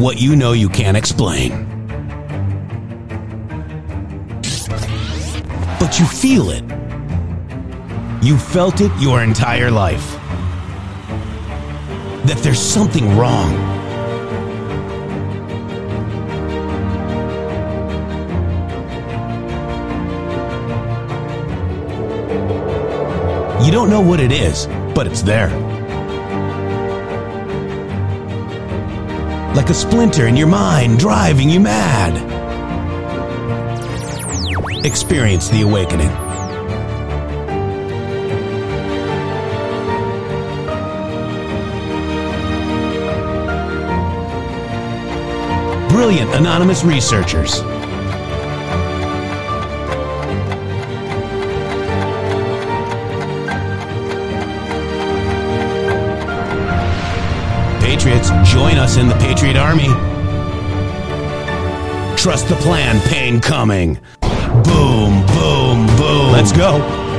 what you know you can't explain. But you feel it. You felt it your entire life. That there's something wrong. You don't know what it is, but it's there. Like a splinter in your mind, driving you mad. Experience the awakening. Brilliant anonymous researchers. Patriots, join us in the Patriot Army. Trust the plan, pain coming. Boom, boom, boom. Let's go.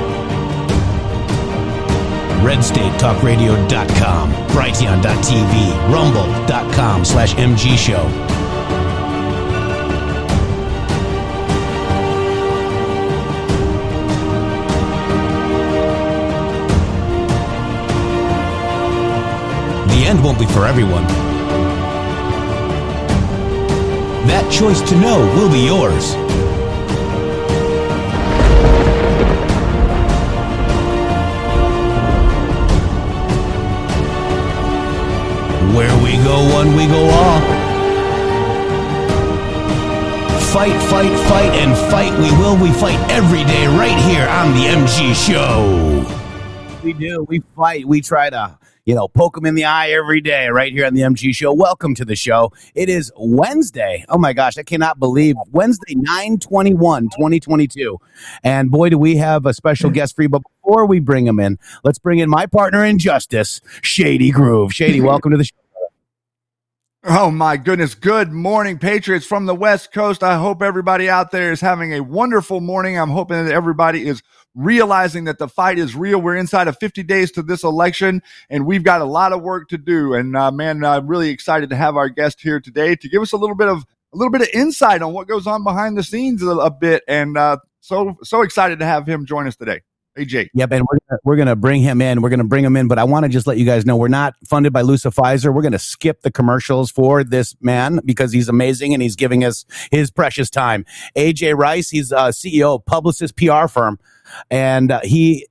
RedStateTalkRadio.com, Brighteon.tv, Rumble.com/MG Show. The end won't be for everyone. That choice to know will be yours. Where we go one, we go all. Fight, fight, fight, and fight we will. We fight every day right here on the MG Show. We do. We fight. We try to, poke them in the eye every day right here on the MG Show. Welcome to the show. It is Wednesday. Oh, my gosh. I cannot believe Wednesday, 9/21/2022. And boy, do we have a special guest for you. But before we bring him in, let's bring in my partner in justice, Shady Groove. Shady, welcome to the show. Oh, my goodness. Good morning, Patriots from the West Coast. I hope everybody out there is having a wonderful morning. I'm hoping that everybody is realizing that the fight is real. We're inside of 50 days to this election, and we've got a lot of work to do. And, I'm really excited to have our guest here today to give us a little bit of insight on what goes on behind the scenes a bit. And so excited to have him join us today. AJ. Yep, and we're gonna bring him in. We're gonna bring him in, but I want to just let you guys know we're not funded by Lusa Pfizer. We're gonna skip the commercials for this man because he's amazing and he's giving us his precious time. AJ Rice, he's CEO of Publicis PR firm, and he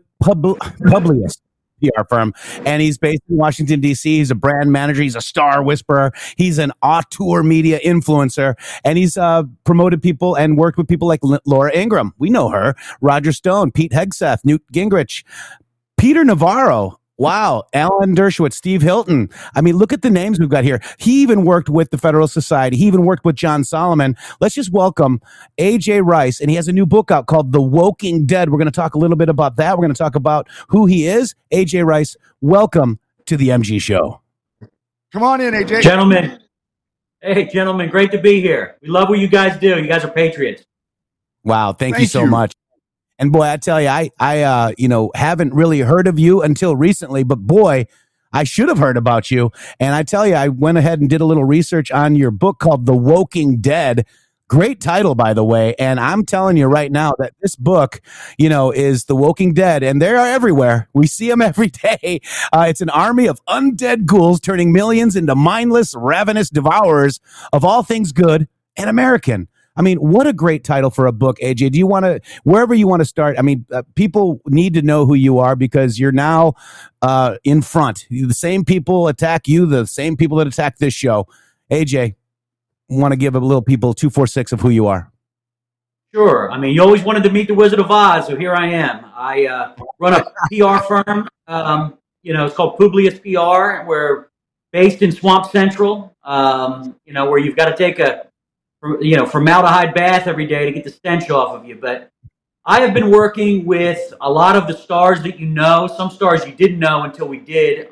Publius PR firm, and he's based in Washington, D.C. He's a brand manager. He's a star whisperer. He's an auteur media influencer, and he's promoted people and worked with people like Laura Ingraham. We know her. Roger Stone, Pete Hegseth, Newt Gingrich, Peter Navarro. Wow. Alan Dershowitz, Steve Hilton. I mean, look at the names we've got here. He even worked with the Federalist Society. He even worked with John Solomon. Let's just welcome AJ Rice. And he has a new book out called The Woking Dead. We're going to talk a little bit about that. We're going to talk about who he is. AJ Rice, welcome to the MG Show. Come on in, AJ. Gentlemen. Hey, gentlemen. Great to be here. We love what you guys do. You guys are patriots. Wow. Thank you so much. And boy, I tell you, I haven't really heard of you until recently, but boy, I should have heard about you. And I tell you, I went ahead and did a little research on your book called The Woking Dead. Great title, by the way. And I'm telling you right now that this book, is The Woking Dead, and they are everywhere. We see them every day. It's an army of undead ghouls turning millions into mindless, ravenous devourers of all things good and American. I mean, what a great title for a book, AJ. Do you want to, wherever you want to start? I mean, people need to know who you are because you're now in front. The same people attack you, the same people that attack this show. AJ, want to give a little people 246 of who you are? Sure. I mean, you always wanted to meet the Wizard of Oz, so here I am. I run a PR firm. It's called Publius PR. We're based in Swamp Central, where you've got to take a formaldehyde bath every day to get the stench off of you. But I have been working with a lot of the stars that you know, some stars you didn't know until we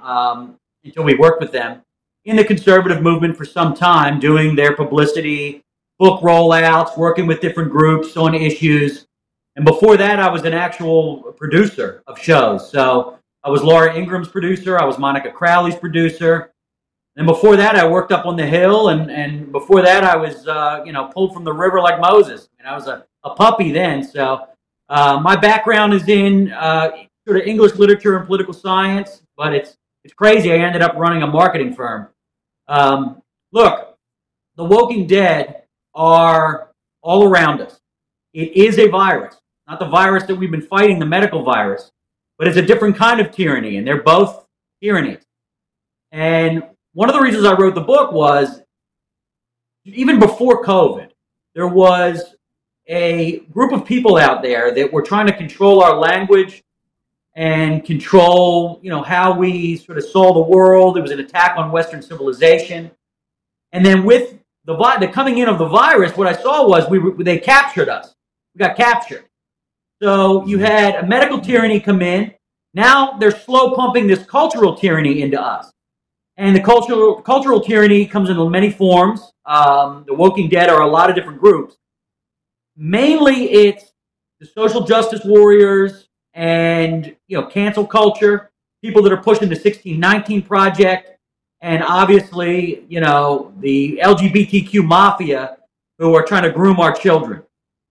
worked with them in the conservative movement for some time, doing their publicity, book rollouts, working with different groups on issues. And before that, I was an actual producer of shows. So I was Laura Ingraham's producer. I was Monica Crowley's producer. And before that, I worked up on the hill, and before that, I was pulled from the river like Moses. And I was a puppy then. So my background is in sort of English literature and political science, but it's crazy. I ended up running a marketing firm. Look, the Walking Dead are all around us. It is a virus, not the virus that we've been fighting, the medical virus, but it's a different kind of tyranny, and they're both tyrannies. And one of the reasons I wrote the book was, even before COVID, there was a group of people out there that were trying to control our language and control, how we sort of saw the world. It was an attack on Western civilization. And then with the coming in of the virus, what I saw was they captured us. We got captured. So you had a medical tyranny come in. Now they're slow pumping this cultural tyranny into us. And the cultural tyranny comes in many forms. The Walking Dead are a lot of different groups. Mainly it's the social justice warriors and, cancel culture, people that are pushing the 1619 Project, and obviously, the LGBTQ mafia who are trying to groom our children.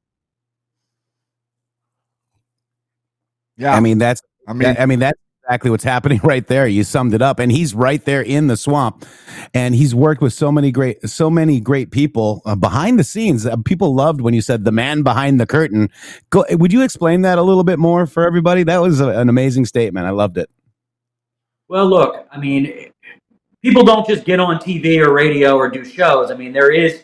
Yeah. That's exactly what's happening right there. You summed it up, and he's right there in the swamp, and he's worked with so many great people behind the scenes. People loved when you said the man behind the curtain. Would you explain that a little bit more for everybody? That was an amazing statement. I loved it. Well, look, people don't just get on TV or radio or do shows. There is,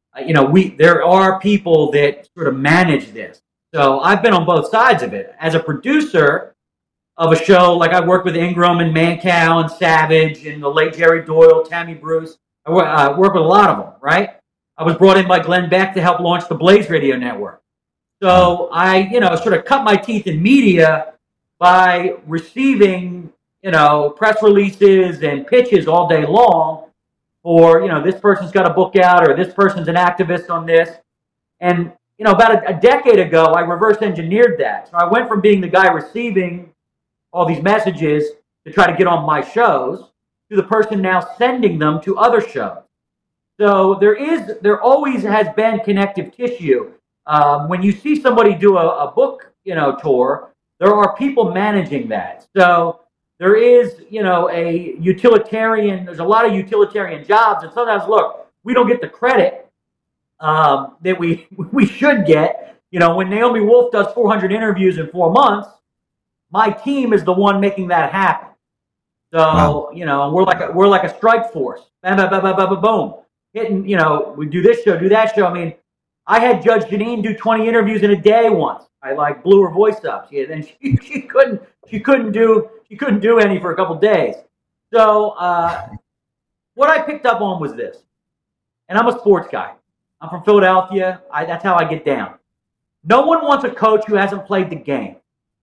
there are people that sort of manage this. So I've been on both sides of it. As a producer of a show, like I worked with Ingram and Mancow and Savage and the late Jerry Doyle, Tammy Bruce. I work with a lot of them, right? I was brought in by Glenn Beck to help launch the Blaze Radio Network. So I, sort of cut my teeth in media by receiving, press releases and pitches all day long for, this person's got a book out or this person's an activist on this. And, about a decade ago, I reverse engineered that. So I went from being the guy receiving all these messages to try to get on my shows to the person now sending them to other shows. So there always has been connective tissue. When you see somebody do a book, tour, there are people managing that. So there is, there's a lot of utilitarian jobs. And sometimes, look, we don't get the credit that we should get. When Naomi Wolf does 400 interviews in 4 months, my team is the one making that happen. So, wow. We're like a strike force. Bam, bam, bam, bam, bam, boom. Hitting, we do this show, do that show. I had Judge Janine do 20 interviews in a day once. I blew her voice up. And she couldn't do any for a couple days. So what I picked up on was this. And I'm a sports guy. I'm from Philadelphia. That's how I get down. No one wants a coach who hasn't played the game.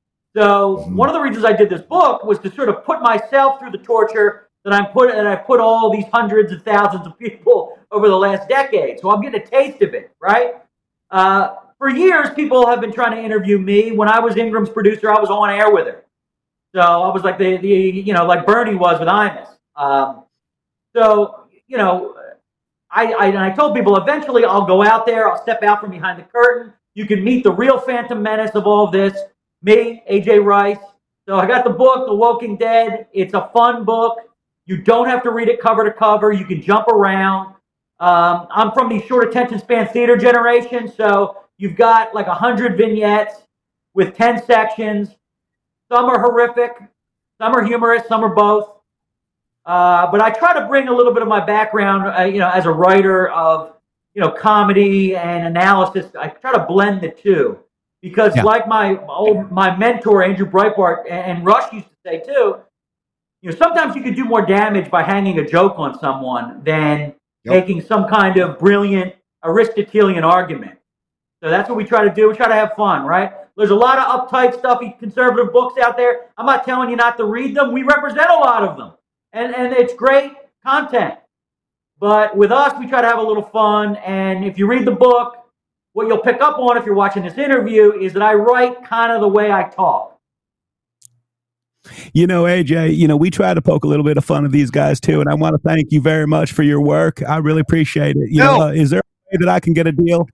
So one of the reasons I did this book was to sort of put myself through the torture that I've put all these hundreds of thousands of people over the last decade. So I'm getting a taste of it, right? For years, people have been trying to interview me. When I was Ingram's producer, I was on air with her. So I was like like Bernie was with Imus. I told people eventually I'll go out there, I'll step out from behind the curtain. You can meet the real Phantom Menace of all this. Me, AJ Rice. So I got the book, The Walking Dead. It's a fun book. You don't have to read it cover to cover. You can jump around. I'm from the short attention span theater generation. So you've got like 100 vignettes with 10 sections. Some are horrific. Some are humorous. Some are both. But I try to bring a little bit of my background, as a writer of, comedy and analysis. I try to blend the two. Because like my mentor, Andrew Breitbart, and Rush used to say too, sometimes you can do more damage by hanging a joke on someone than making some kind of brilliant Aristotelian argument. So that's what we try to do. We try to have fun, right? There's a lot of uptight, stuffy, conservative books out there. I'm not telling you not to read them. We represent a lot of them. And it's great content. But with us, we try to have a little fun. And if you read the book, what you'll pick up on if you're watching this interview is that I write kind of the way I talk. You know, AJ, we try to poke a little bit of fun of these guys too, and I want to thank you very much for your work. I really appreciate it. Is there a way that I can get a deal?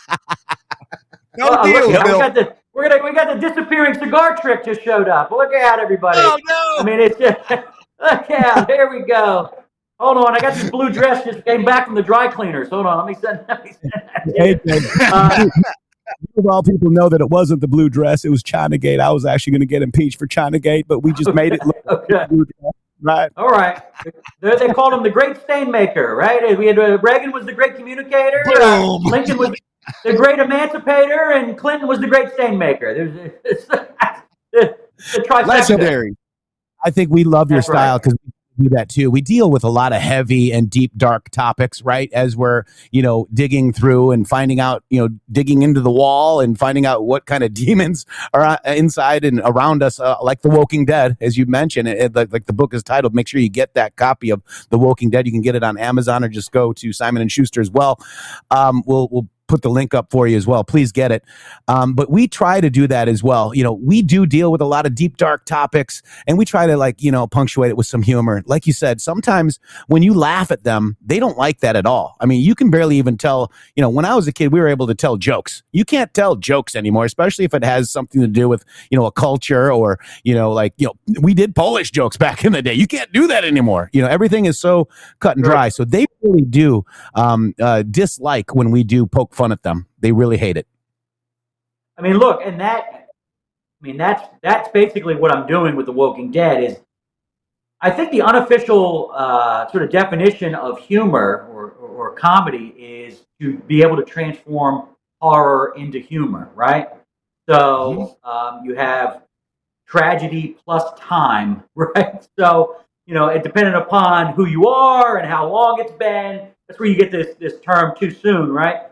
No deal, Bill. We got the disappearing cigar trick just showed up. Look out, everybody! Oh no! I mean, it's just look out. Here we go. Hold on, I got this blue dress just came back from the dry cleaners. Hold on, let me send that. AJ, all people know that it wasn't the blue dress; it was Chinagate. I was actually going to get impeached for Chinagate, but we just made it look like the blue dress. Right. All right. They called him the great stain maker, right? We had Reagan was the great communicator. Lincoln was the great emancipator, and Clinton was the great stain maker. There's the trifecta. Legendary. I think we love your style because we do that too. We deal with a lot of heavy and deep, dark topics, right? As we're, digging through and finding out, digging into the wall and finding out what kind of demons are inside and around us, like The Walking Dead, as you mentioned. Like the book is titled. Make sure you get that copy of The Walking Dead. You can get it on Amazon or just go to Simon & Schuster as well. We'll put the link up for you as well. Please get it. But we try to do that as well. We do deal with a lot of deep, dark topics, and we try to punctuate it with some humor. Like you said, sometimes when you laugh at them, they don't like that at all. I mean, you can barely even tell, when I was a kid, we were able to tell jokes. You can't tell jokes anymore, especially if it has something to do with, a culture or, we did Polish jokes back in the day. You can't do that anymore. Everything is so cut and dry. So they really do dislike when we do poke fun at them. They really hate it. I mean, look, and that's basically what I'm doing with The Walking Dead. Is I think the unofficial sort of definition of humor or comedy is to be able to transform horror into humor, right? So you have tragedy plus time, right? So depending upon who you are and how long it's been, that's where you get this term too soon, right?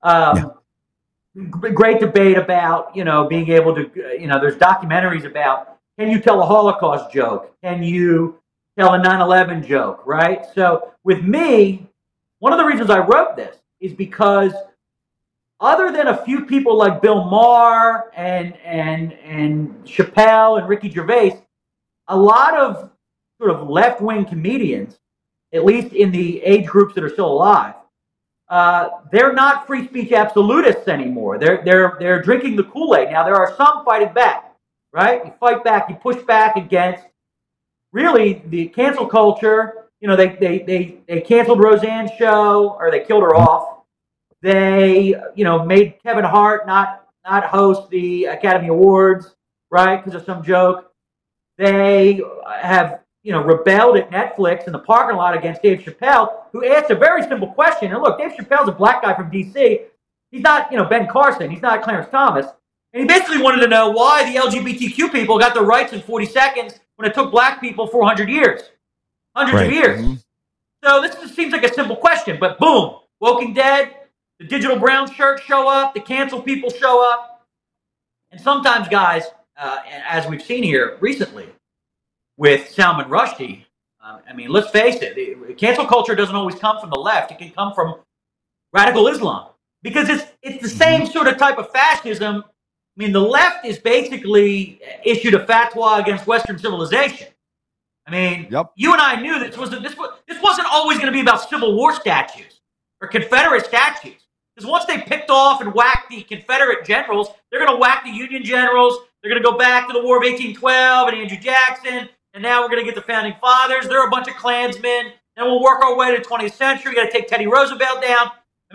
Great debate about, being able to, there's documentaries about, can you tell a Holocaust joke? Can you tell a 9/11 joke, right? So with me, one of the reasons I wrote this is because other than a few people like Bill Maher and Chappelle and Ricky Gervais, a lot of sort of left-wing comedians, at least in the age groups that are still alive, they're not free speech absolutists anymore. They're drinking the Kool-Aid. Now, there are some fighting back, right? You fight back, you push back against really the cancel culture. They canceled Roseanne's show, or they killed her off. They, made Kevin Hart not host the Academy Awards, right, because of some joke. They have rebelled at Netflix in the parking lot against Dave Chappelle, who asked a very simple question. And look, Dave Chappelle's a black guy from D.C. He's not, Ben Carson. He's not Clarence Thomas. And he basically wanted to know why the LGBTQ people got their rights in 40 seconds when it took black people 400 years. Hundreds of years. Mm-hmm. So this just seems like a simple question, but boom, Walking Dead, the digital brown shirts show up, the cancel people show up. And sometimes, guys, as we've seen here recently, with Salman Rushdie, let's face it, cancel culture doesn't always come from the left. It can come from radical Islam because it's the same sort of type of fascism. The left is basically issued a fatwa against Western civilization. You and I knew this wasn't always going to be about Civil War statues or Confederate statues. Because once they picked off and whacked the Confederate generals, they're going to whack the Union generals. They're going to go back to the War of 1812 and Andrew Jackson. And now we're going to get the Founding Fathers. They're a bunch of Klansmen. And we'll work our way to the 20th century. We got to take Teddy Roosevelt down.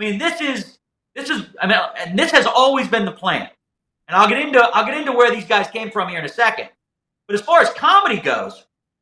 And this has always been the plan. And I'll get into where these guys came from here in a second. But as far as comedy goes,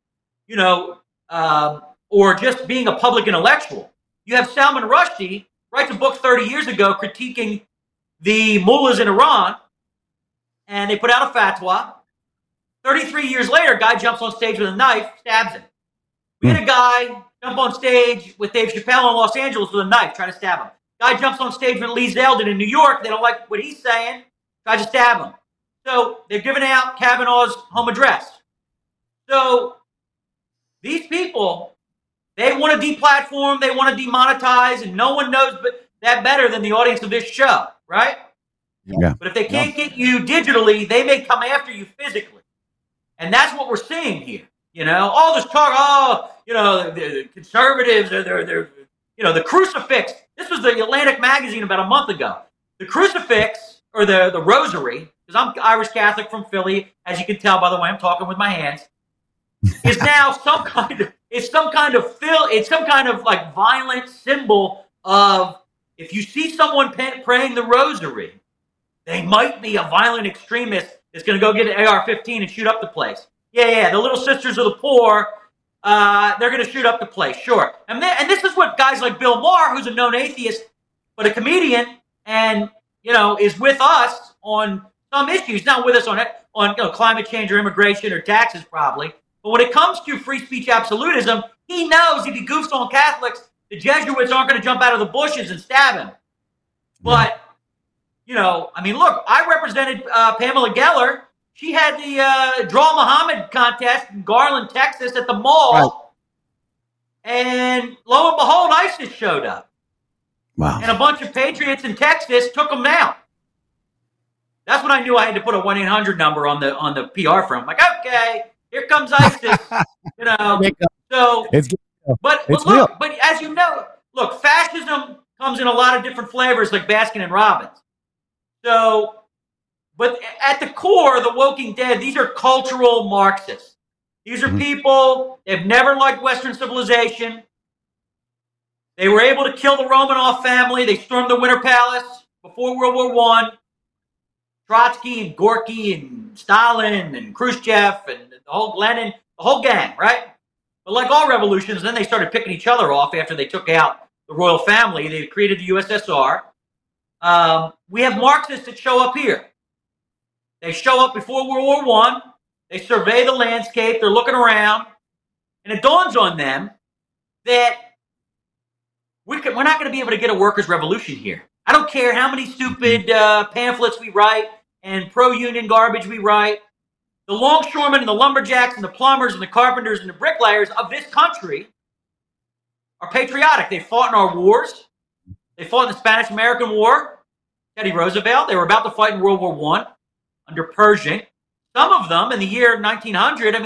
or just being a public intellectual, you have Salman Rushdie writes a book 30 years ago critiquing the mullahs in Iran, and they put out a fatwa. 33 years later, a guy jumps on stage with a knife, stabs him. We had a guy jump on stage with Dave Chappelle in Los Angeles with a knife, trying to stab him. Guy jumps on stage with Lee Zeldin in New York. They don't like what he's saying, tries to stab him. So they're giving out Kavanaugh's home address. So these people, they want to deplatform, they want to demonetize, and no one knows that better than the audience of this show, right? Yeah. But if they can't get you digitally, they may come after you physically. And that's what we're seeing here. All this talk, the conservatives, they're the crucifix. This was the Atlantic magazine about a month ago. The crucifix, or the rosary, because I'm Irish Catholic from Philly, as you can tell by the way I'm talking with my hands, is now some kind of like violent symbol of, if you see someone praying the rosary, they might be a violent extremist that's going to go get an AR-15 and shoot up the place. Yeah, the Little Sisters of the Poor, they're going to shoot up the place, sure. And this is what guys like Bill Maher, who's a known atheist, but a comedian, and is with us on some issues, not with us on climate change or immigration or taxes probably. But when it comes to free speech absolutism, he knows if he goofs on Catholics, the Jesuits aren't going to jump out of the bushes and stab him. But, look, I represented Pamela Geller. She had the Draw Muhammad contest in Garland, Texas at the mall. Right. And lo and behold, ISIS showed up. Wow. And a bunch of patriots in Texas took them down. That's when I knew I had to put a 1-800 number on the PR firm. I'm like, okay, here comes ISIS. So, but as you know, look, fascism comes in a lot of different flavors, like Baskin and Robbins. So, but at the core, the Woking Dead, these are cultural Marxists. These are people, they've never liked Western civilization. They were able to kill the Romanov family. They stormed the Winter Palace before World War I. Trotsky and Gorky and Stalin and Khrushchev and the whole Lenin, the whole gang, right? But like all revolutions, then they started picking each other off after they took out the royal family. They created the USSR. We have Marxists that show up here. They show up before World War I. They survey the landscape. They're looking around. And it dawns on them that we're not going to be able to get a workers' revolution here. I don't care how many stupid pamphlets we write and pro-union garbage we write. The longshoremen and the lumberjacks and the plumbers and the carpenters and the bricklayers of this country are patriotic. They fought in our wars. They fought in the Spanish-American War. Teddy Roosevelt. They were about to fight in World War I under Pershing. Some of them in the year 1900,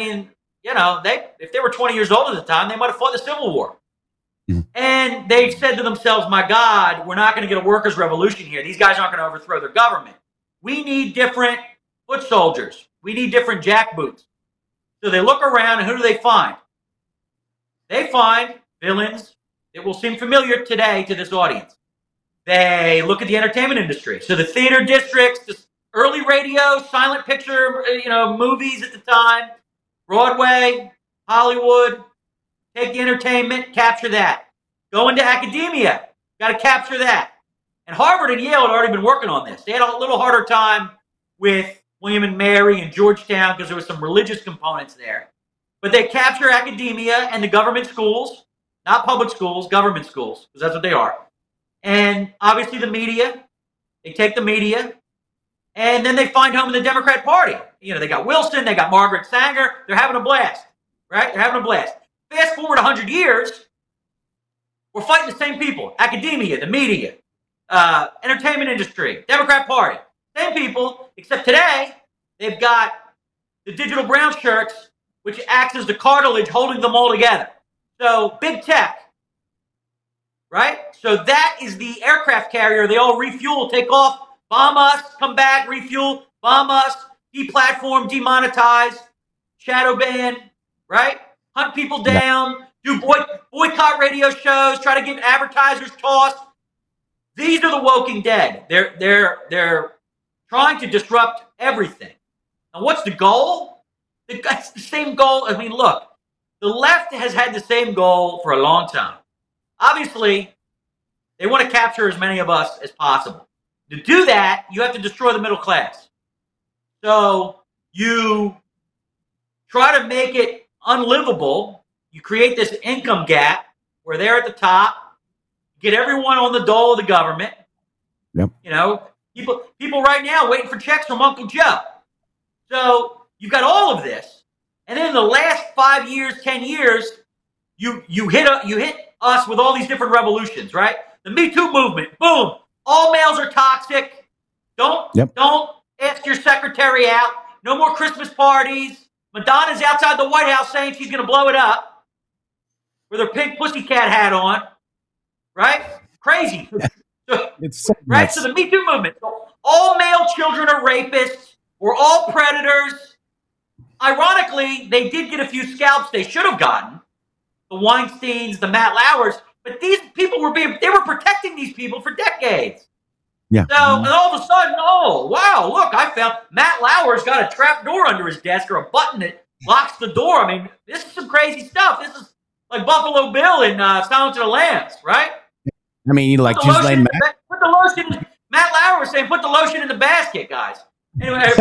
if they were 20 years old at the time, they might have fought the Civil War. And they said to themselves, my God, we're not going to get a workers' revolution here. These guys aren't going to overthrow their government. We need different foot soldiers. We need different jackboots. So they look around, and who do they find? They find villains that will seem familiar today to this audience. They look at the entertainment industry. So the theater districts, the early radio, silent picture, movies at the time, Broadway, Hollywood. Take the entertainment, capture that. Go into academia, got to capture that. And Harvard and Yale had already been working on this. They had a little harder time with William and Mary and Georgetown because there was some religious components there. But they capture academia and the government schools, not public schools, government schools, because that's what they are. And obviously the media. They take the media. And then they find home in the Democrat Party. They got Wilson, they got Margaret Sanger. They're having a blast, right? They're having a blast. Fast forward 100 years, we're fighting the same people. Academia, the media, entertainment industry, Democrat Party. Same people, except today, they've got the digital brown shirts, which acts as the cartilage holding them all together. So, big tech, right? So that is the aircraft carrier. They all refuel, take off, bomb us, come back, refuel, bomb us, deplatform, demonetize, shadow ban, right? Hunt people down, do boycott radio shows, try to get advertisers tossed. These are the Woking Dead. They're trying to disrupt everything. And what's the goal? It's the same goal. Look, the left has had the same goal for a long time. Obviously, they want to capture as many of us as possible. To do that, you have to destroy the middle class. So you try to make it unlivable. You create this income gap where they're at the top, get everyone on the dole of the government. Yep. People right now waiting for checks from Uncle Joe. So you've got all of this, and then in the last 5 years, 10 years, you hit us with all these different revolutions, right? The Me Too movement, boom! All males are toxic. Don't ask your secretary out. No more Christmas parties. Madonna's outside the White House saying she's going to blow it up with her pink pussycat hat on, right? Crazy. It's so right? nuts. So the Me Too movement. So all male children are rapists. We're all predators. Ironically, they did get a few scalps they should have gotten. The Weinsteins, the Matt Lauers. But these people they were protecting these people for decades. Yeah. So, and all of a sudden, oh, wow, look, I found Matt Lauer's got a trap door under his desk or a button that locks the door. I mean, this is some crazy stuff. This is like Buffalo Bill in Silence of the Lambs, right? I mean, like Ghislaine Maxwell. Put the lotion. Matt Lauer was saying, put the lotion in the basket, guys. Anyway,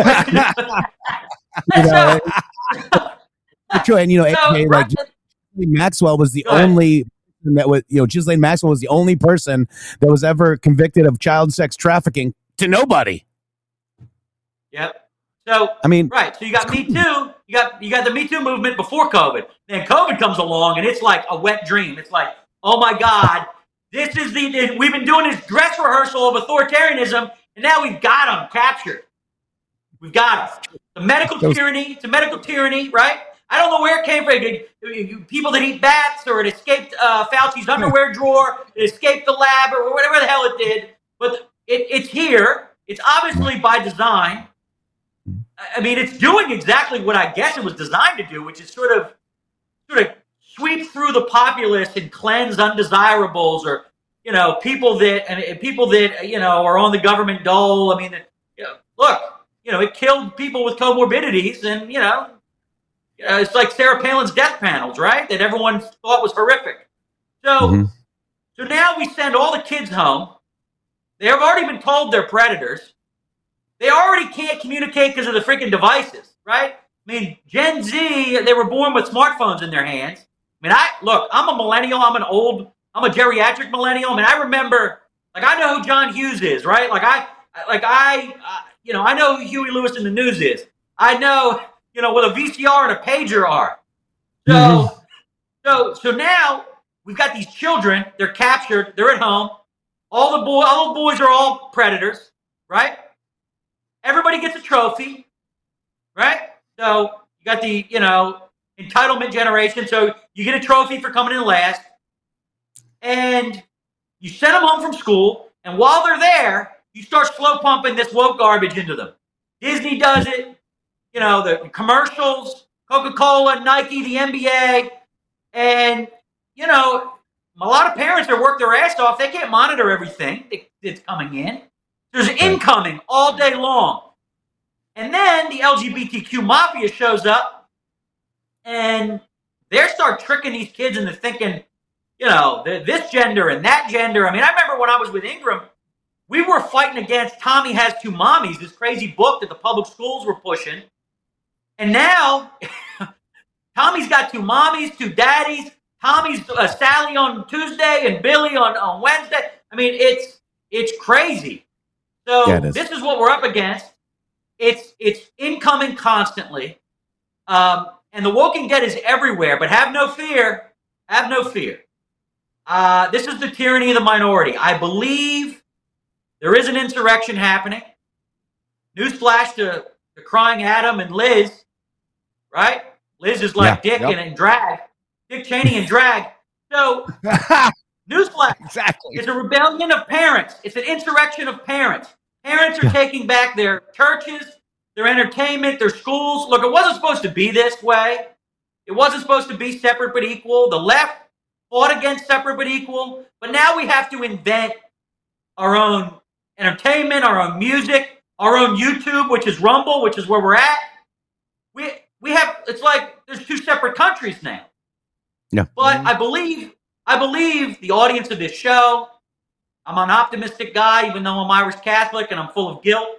and AJ, like Ghislaine Maxwell was the only that was, Ghislaine Maxwell was the only person that was ever convicted of child sex trafficking to nobody. Yep. So I mean, right. So you got Me Too. You got the Me Too movement before COVID. Then COVID comes along, and it's like a wet dream. It's like, oh my God, we've been doing this dress rehearsal of authoritarianism, and now we've got them captured. We've got them. The medical tyranny. It's a medical tyranny, right? I don't know where it came from. People that eat bats, or it escaped Fauci's underwear drawer, it escaped the lab, or whatever the hell it did. But it's here. It's obviously by design. I mean, it's doing exactly what I guess it was designed to do, which is sort of sweep through the populace and cleanse undesirables, or people that are on the government dole. I mean, look, it killed people with comorbidities, and it's like Sarah Palin's death panels, right? That everyone thought was horrific. So, so now we send all the kids home. They have already been told they're predators. They already can't communicate because of the freaking devices, right? I mean, Gen Z, they were born with smartphones in their hands. I mean, I'm a millennial. I'm a geriatric millennial. I mean, I remember, I know who John Hughes is, right? I know who Huey Lewis in the News is. I know, what a VCR and a pager are. So now we've got these children. They're captured. They're at home. All the boys are all predators, right? Everybody gets a trophy, right? So you got the, entitlement generation. So you get a trophy for coming in last. And you send them home from school. And while they're there, you start slow pumping this woke garbage into them. Disney does it. The commercials, Coca-Cola, Nike, the NBA. And, a lot of parents that work their ass off, they can't monitor everything that's coming in. There's incoming all day long. And then the LGBTQ mafia shows up, and they start tricking these kids into thinking, this gender and that gender. I mean, I remember when I was with Ingram, we were fighting against Tommy Has Two Mommies, this crazy book that the public schools were pushing. And now Tommy's got two mommies, two daddies. Tommy's Sally on Tuesday and Billy on Wednesday. I mean, it's crazy. So this is what we're up against. It's incoming constantly. And the Walking Dead is everywhere, but have no fear. Have no fear. This is the tyranny of the minority. I believe there is an insurrection happening. Newsflash to crying Adam and Liz, right? Liz is like Dick and drag. Dick Cheney and drag. So, newsflash. Exactly. It's a rebellion of parents. It's an insurrection of parents. Parents are taking back their churches, their entertainment, their schools. Look, it wasn't supposed to be this way. It wasn't supposed to be separate but equal. The left fought against separate but equal. But now we have to invent our own entertainment, our own music, our own YouTube, which is Rumble, which is where we're at. We have, it's like there's two separate countries now. Yeah. But I believe the audience of this show, I'm an optimistic guy, even though I'm Irish Catholic and I'm full of guilt.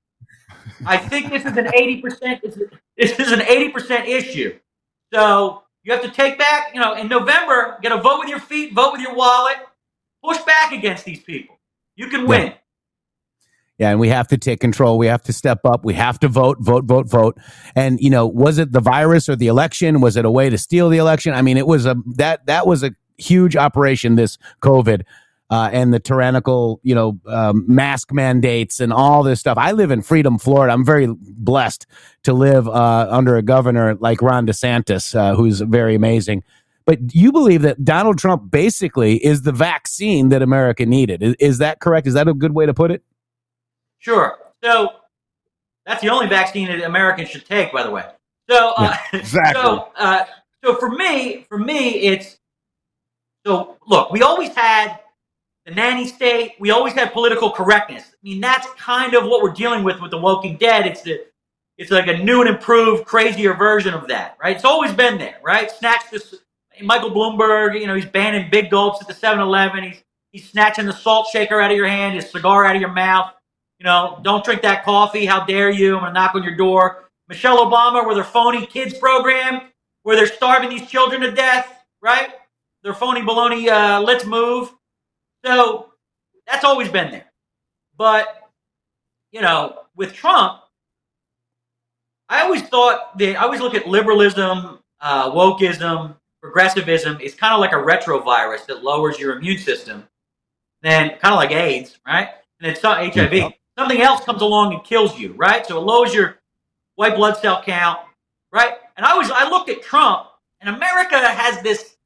I think this is an 80%. This is an 80% issue. So you have to take back, in November, get a vote with your feet, vote with your wallet, push back against these people. You can win. Yeah, and we have to take control. We have to step up. We have to vote. And, was it the virus or the election? Was it a way to steal the election? I mean, it was that was a huge operation, this COVID. and the tyrannical, mask mandates and all this stuff. I live in Freedom, Florida. I'm very blessed to live under a governor like Ron DeSantis, who's very amazing. But you believe that Donald Trump basically is the vaccine that America needed. Is that correct? Is that a good way to put it? Sure. So that's the only vaccine that Americans should take, by the way. So, exactly. So for me, it's so. Look, we always had the nanny state. We always had political correctness. I mean, that's kind of what we're dealing with The Walking Dead. It's like a new and improved, crazier version of that, right? It's always been there, right? Snatch this. Michael Bloomberg, he's banning big gulps at the 7-Eleven. He's snatching the salt shaker out of your hand, his cigar out of your mouth. Don't drink that coffee. How dare you? I'm going to knock on your door. Michelle Obama with her phony kids program where they're starving these children to death, right? Their phony baloney, let's move. So that's always been there. But, with Trump, I always look at liberalism, wokeism, progressivism is kind of like a retrovirus that lowers your immune system. Then kind of like AIDS, right? And it's not HIV. Mm-hmm. Something else comes along and kills you, right? So it lowers your white blood cell count, right? And I looked at Trump, and America has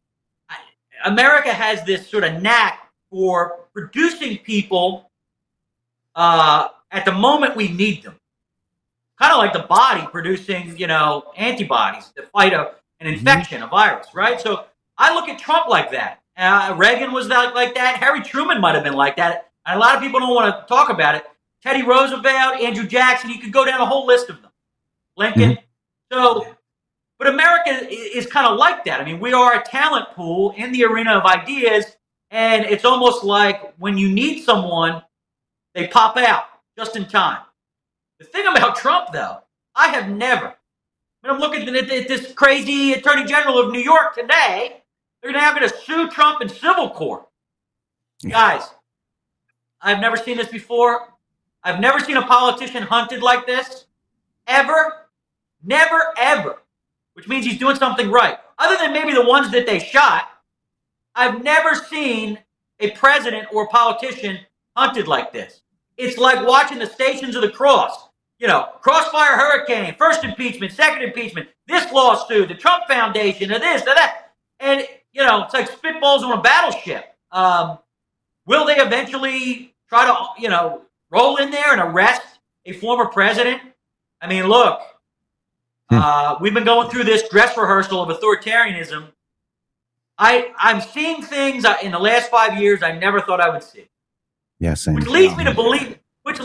this sort of knack for producing people at the moment we need them. Kind of like the body producing, antibodies to fight an infection, a virus, right? So I look at Trump like that. Reagan was like that. Harry Truman might have been like that. And a lot of people don't want to talk about it. Teddy Roosevelt, Andrew Jackson, you could go down a whole list of them. Lincoln. Mm-hmm. But America is kind of like that. I mean, we are a talent pool in the arena of ideas, and it's almost like when you need someone, they pop out just in time. The thing about Trump, though, I have never. I'm looking at this crazy Attorney General of New York today. They're now going to sue Trump in civil court. Yeah. Guys, I've never seen this before. I've never seen a politician hunted like this. Ever. Never, ever. Which means he's doing something right. Other than maybe the ones that they shot, I've never seen a president or politician hunted like this. It's like watching the Stations of the Cross. Crossfire Hurricane, first impeachment, second impeachment, this lawsuit, the Trump Foundation, or this, or that. And, it's like spitballs on a battleship. Will they eventually try to, roll in there and arrest a former president? I mean, look, we've been going through this dress rehearsal of authoritarianism. I'm seeing things in the last 5 years I never thought I would see. Yeah, same. Which leads me to believe,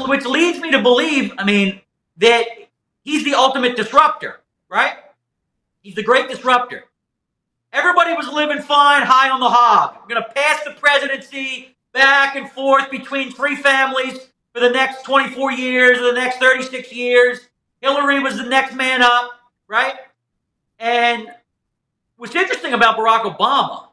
I mean, that he's the ultimate disruptor, right? He's the great disruptor. Everybody was living fine, high on the hog. We're going to pass the presidency back and forth between three families for the next 24 years or the next 36 years. Hillary was the next man up, right? And what's interesting about Barack Obama,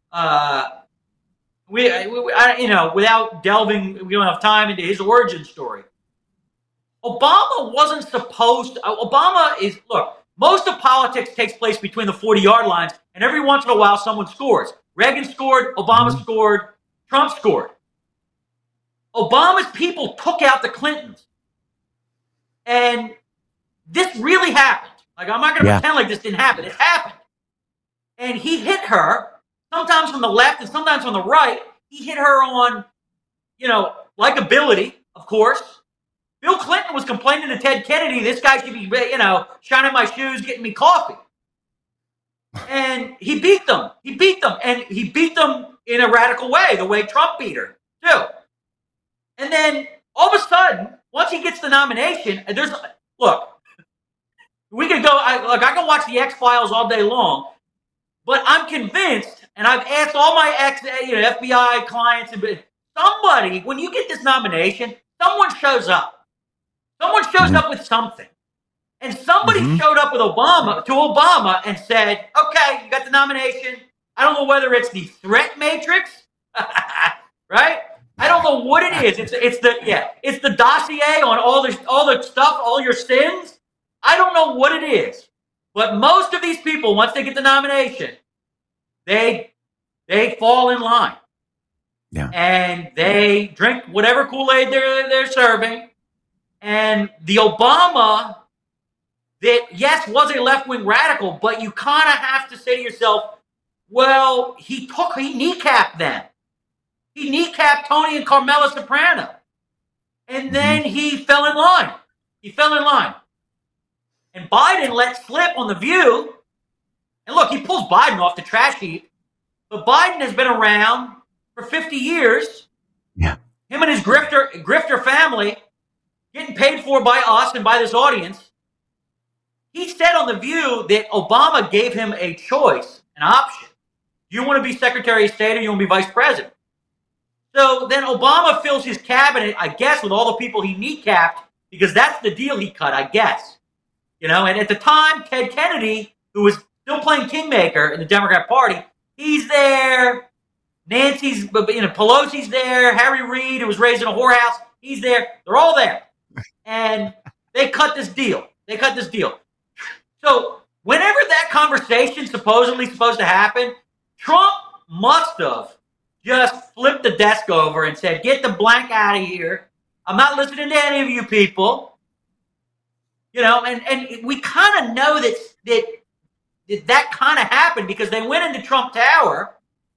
without delving, we don't have time into his origin story. Obama wasn't supposed to. Most of politics takes place between the 40-yard lines, and every once in a while someone scores. Reagan scored, Obama scored, Trump scored. Obama's people took out the Clintons. And this really happened. Like, I'm not going to pretend like this didn't happen. It happened. And he hit her, sometimes from the left and sometimes from the right. He hit her on, likability, of course. Bill Clinton was complaining to Ted Kennedy, this guy should be, shining my shoes, getting me coffee. And he beat them. And he beat them in a radical way, the way Trump beat her, too. And then, all of a sudden, once he gets the nomination, we could go, I can watch the X-Files all day long, but I'm convinced, and I've asked all my FBI clients, somebody, when you get this nomination, someone shows up. Someone shows up with something. And somebody showed up with Obama and said, okay, you got the nomination. I don't know whether it's the threat matrix, right? I don't know what it is. It's the dossier on all the stuff, all your sins. I don't know what it is. But most of these people, once they get the nomination, they fall in line. Yeah. And they drink whatever Kool-Aid they're serving. And the Obama that, yes, was a left-wing radical, but you kind of have to say to yourself, well, he kneecapped them. He kneecapped Tony and Carmela Soprano. And then he fell in line. And Biden let slip on The View. And look, he pulls Biden off the trash heap. But Biden has been around for 50 years. Yeah. Him and his grifter family getting paid for by us and by this audience. He said on The View that Obama gave him a choice, an option. Do you want to be Secretary of State or do you want to be Vice President? So then Obama fills his cabinet, I guess, with all the people he kneecapped, because that's the deal he cut, I guess. And at the time, Ted Kennedy, who was still playing kingmaker in the Democrat Party, he's there. Pelosi's there. Harry Reid, who was raised in a whorehouse, he's there. They're all there. And they cut this deal. So whenever that conversation supposedly supposed to happen, Trump must have just flipped the desk over and said, get the blank out of here. I'm not listening to any of you people. And we kind of know that kind of happened because they went into Trump Tower.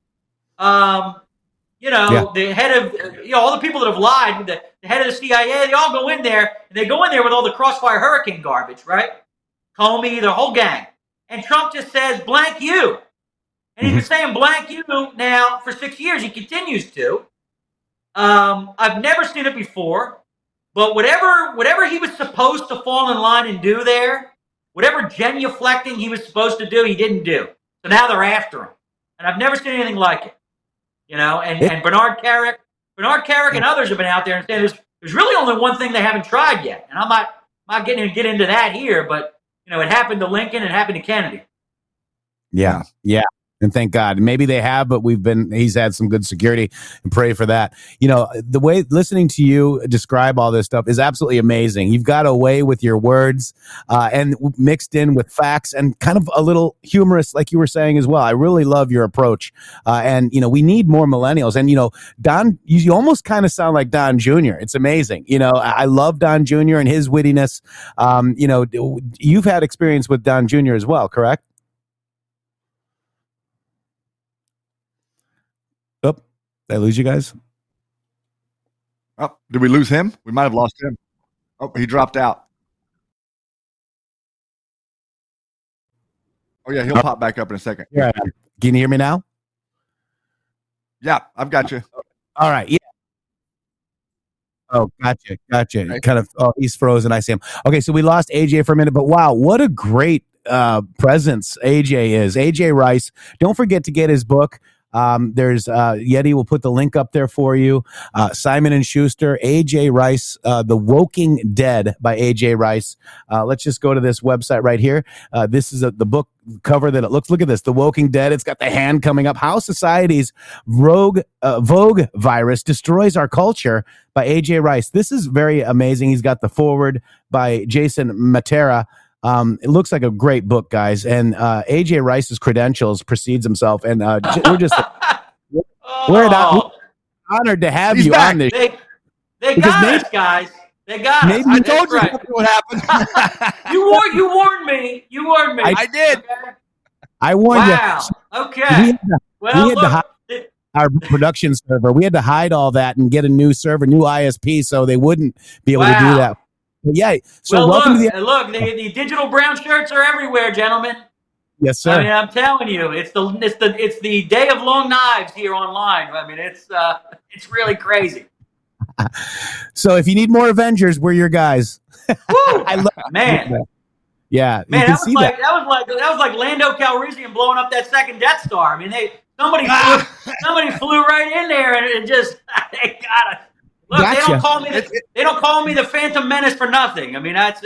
The head of, all the people that have lied, the head of the CIA, they all go in there, and they go in there with all the Crossfire Hurricane garbage, right? Comey, the whole gang. And Trump just says, blank you. And he's been saying blank you now for 6 years. He continues to. I've never seen it before. But whatever he was supposed to fall in line and do there, whatever genuflecting he was supposed to do, he didn't do. So now they're after him. And I've never seen anything like it. And Bernard Carrick and others have been out there and saying there's really only one thing they haven't tried yet. And I'm not getting to get into that here, but it happened to Lincoln, it happened to Kennedy. Yeah. And thank God. Maybe they have, but he's had some good security, and pray for that. The way listening to you describe all this stuff is absolutely amazing. You've got a way with your words, and mixed in with facts and kind of a little humorous, like you were saying as well. I really love your approach. And we need more millennials. And, Don, you almost kind of sound like Don Jr. It's amazing. I love Don Jr. and his wittiness. You've had experience with Don Jr. as well, correct? Did I lose you guys? Oh, did we lose him? We might have lost him. Oh, he dropped out. Oh, yeah, he'll pop back up in a second. Yeah. Can you hear me now? Yeah, I've got you. All right. Yeah. Oh, gotcha. Okay. Kind of, he's frozen. I see him. Okay, so we lost AJ for a minute, but wow, what a great presence AJ is. AJ Rice. Don't forget to get his book. There's Yeti will put the link up there for you. Simon & Schuster, AJ Rice, The Woking Dead by AJ Rice. Let's just go to this website right here. This is the book cover that it looks. Look at this, The Woking Dead. It's got the hand coming up. How Society's Vogue Virus Destroys Our Culture by AJ Rice. This is very amazing. He's got the foreword by Jason Matera. It looks like a great book, guys. And AJ Rice's credentials precedes himself. And we're just we're honored to have you on this. They got us, guys. They got us. I told you what happened. You warned me. I did. Okay? I warned you. Wow. Okay. We had to hide our production server. We had to hide all that and get a new server, new ISP, so they wouldn't be able to do that. But yeah. So welcome to the digital brown shirts are everywhere, gentlemen. Yes, sir. I mean, I'm telling you, it's the day of long knives here online. I mean, it's really crazy. So if you need more Avengers, we're your guys. Woo! I love man. Yeah, man, that was like Lando Calrissian blowing up that second Death Star. I mean, somebody flew right in there and it just they got it. Look, gotcha. They don't call me the Phantom Menace for nothing. I mean, that's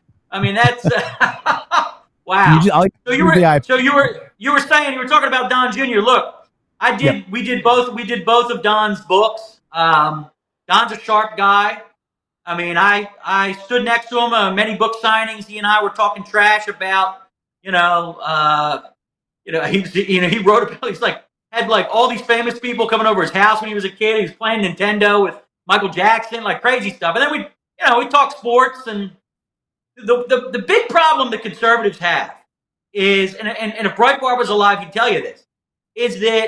wow. So you were saying, you were talking about Don Jr. Look, we did both of Don's books. Don's a sharp guy. I mean, I stood next to him at many book signings. He and I were talking trash about, he wrote about, he's like, had like all these famous people coming over his house when he was a kid. He was playing Nintendo with Michael Jackson, like crazy stuff. And then we talk sports. And the big problem the conservatives have is, and if Breitbart was alive, he'd tell you this, is that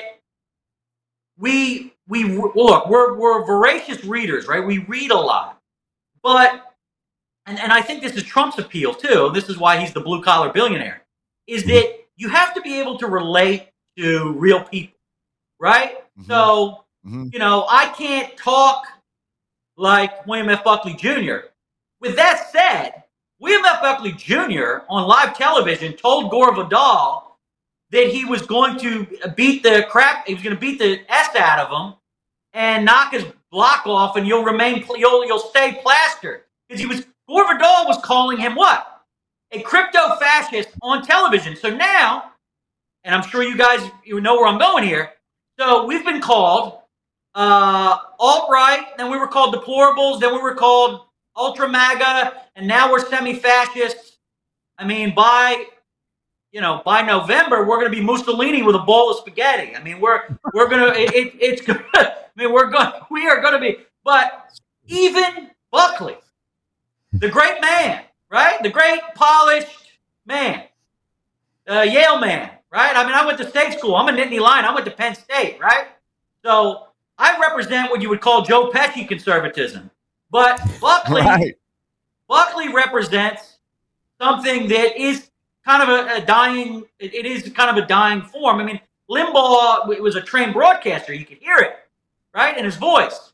look, we're voracious readers, right? We read a lot, but and I think this is Trump's appeal too. This is why he's the blue collar billionaire. Is that you have to be able to relate to real people, right? Mm-hmm. So I can't talk like William F. Buckley Jr. With that said, William F. Buckley Jr. on live television told Gore Vidal that he was going to beat the S out of him and knock his block off, and you'll stay plastered. Because Gore Vidal was calling him what? A crypto fascist on television. So now, and I'm sure you guys know where I'm going here. So we've been called alt-right, then we were called deplorables, then we were called ultra MAGA, and now we're semi-fascists. I mean, by November, we're going to be Mussolini with a bowl of spaghetti. I mean, we are going to be. But even Buckley, the great man, right? The great polished man, Yale man, right? I mean, I went to state school. I'm a Nittany Lion. I went to Penn State, right? So I represent what you would call Joe Pesci conservatism. But Buckley represents something that is kind of a dying. It is kind of a dying form. I mean, Limbaugh was a trained broadcaster. You could hear it, right, in his voice.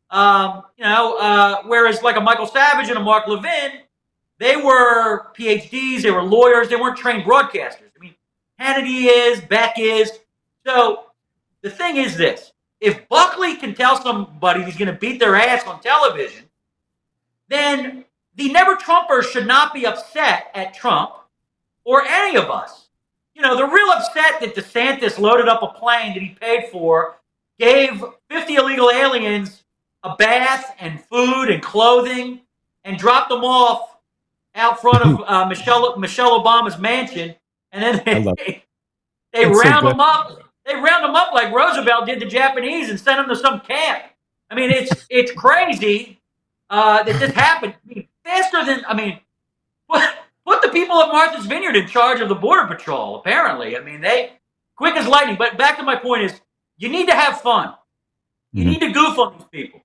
Whereas like a Michael Savage and a Mark Levin, they were PhDs, they were lawyers, they weren't trained broadcasters. I mean, Hannity is, Beck is. So the thing is this: if Buckley can tell somebody he's going to beat their ass on television, then the Never Trumpers should not be upset at Trump or any of us. They're real upset that DeSantis loaded up a plane that he paid for, gave 50 illegal aliens a bath and food and clothing, and dropped them off out front of Michelle Obama's mansion, and then they round them up. They round them up like Roosevelt did the Japanese and sent them to some camp. I mean, it's crazy that this happened. I mean, faster than put the people at Martha's Vineyard in charge of the Border Patrol. Apparently, I mean, they quick as lightning. But back to my point is, you need to have fun. You need to goof on these people.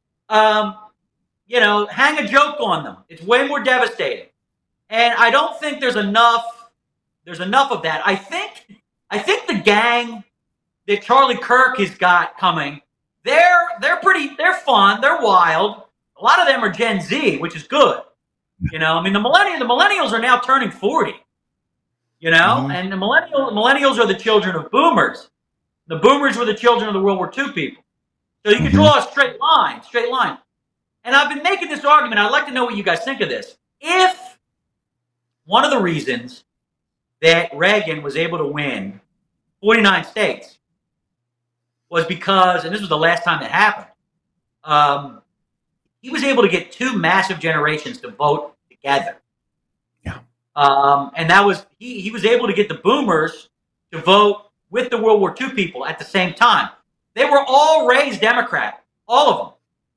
Hang a joke on them. It's way more devastating. And I don't think there's enough of that. I think the gang that Charlie Kirk has got coming, they're fun, they're wild. A lot of them are Gen Z, which is good. The millennials are now turning 40. And the millennials are the children of boomers. The boomers were the children of the World War II people. So you can draw a straight line. And I've been making this argument. I'd like to know what you guys think of this. If one of the reasons that Reagan was able to win 49 states was because, and this was the last time that happened, he was able to get two massive generations to vote together. Yeah. And that was, he was able to get the boomers to vote with the World War II people at the same time. They were all raised Democrat, all of them.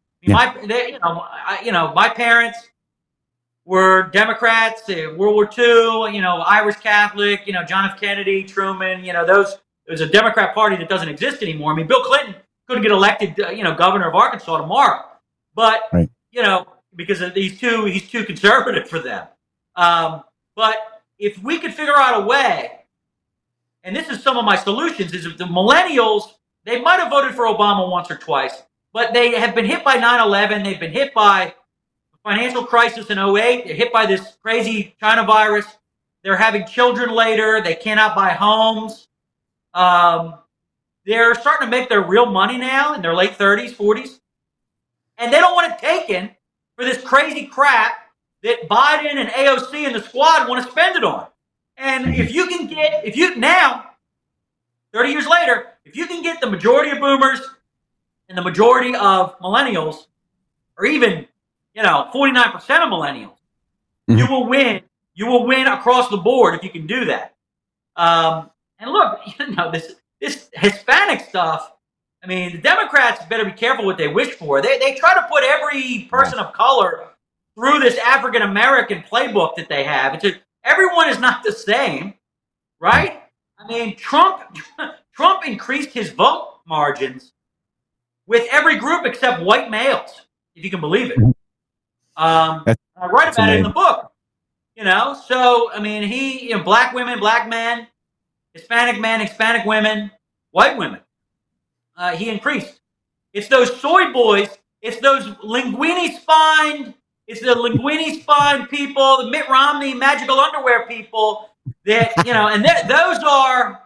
My parents were Democrats, World War II, Irish Catholic, John F. Kennedy, Truman, there's a Democrat Party that doesn't exist anymore. I mean, Bill Clinton couldn't get elected, governor of Arkansas tomorrow. But, right. Because he's too conservative for them. But if we could figure out a way, and this is some of my solutions, is if the millennials, they might have voted for Obama once or twice, but they have been hit by 9/11. They've been hit by the financial crisis in 2008. They're hit by this crazy China virus. They're having children later. They cannot buy homes. They're starting to make their real money now in their late 30s, 40s. And they don't want it taken for this crazy crap that Biden and AOC and the squad want to spend it on. And if you can get, now, 30 years later, if you can get the majority of boomers and the majority of millennials, or even, 49% of millennials, you will win. You will win across the board if you can do that. And look, this Hispanic stuff, I mean, the Democrats better be careful what they wish for. They try to put every person of color through this African American playbook that they have. Everyone is not the same, right? I mean, Trump increased his vote margins with every group except white males, if you can believe it. I write about it in the book. So I mean, black women, black men, Hispanic women, white women. He increased. It's those soy boys. It's those linguini-spined. It's the linguini-spined people, the Mitt Romney magical underwear people. That and those are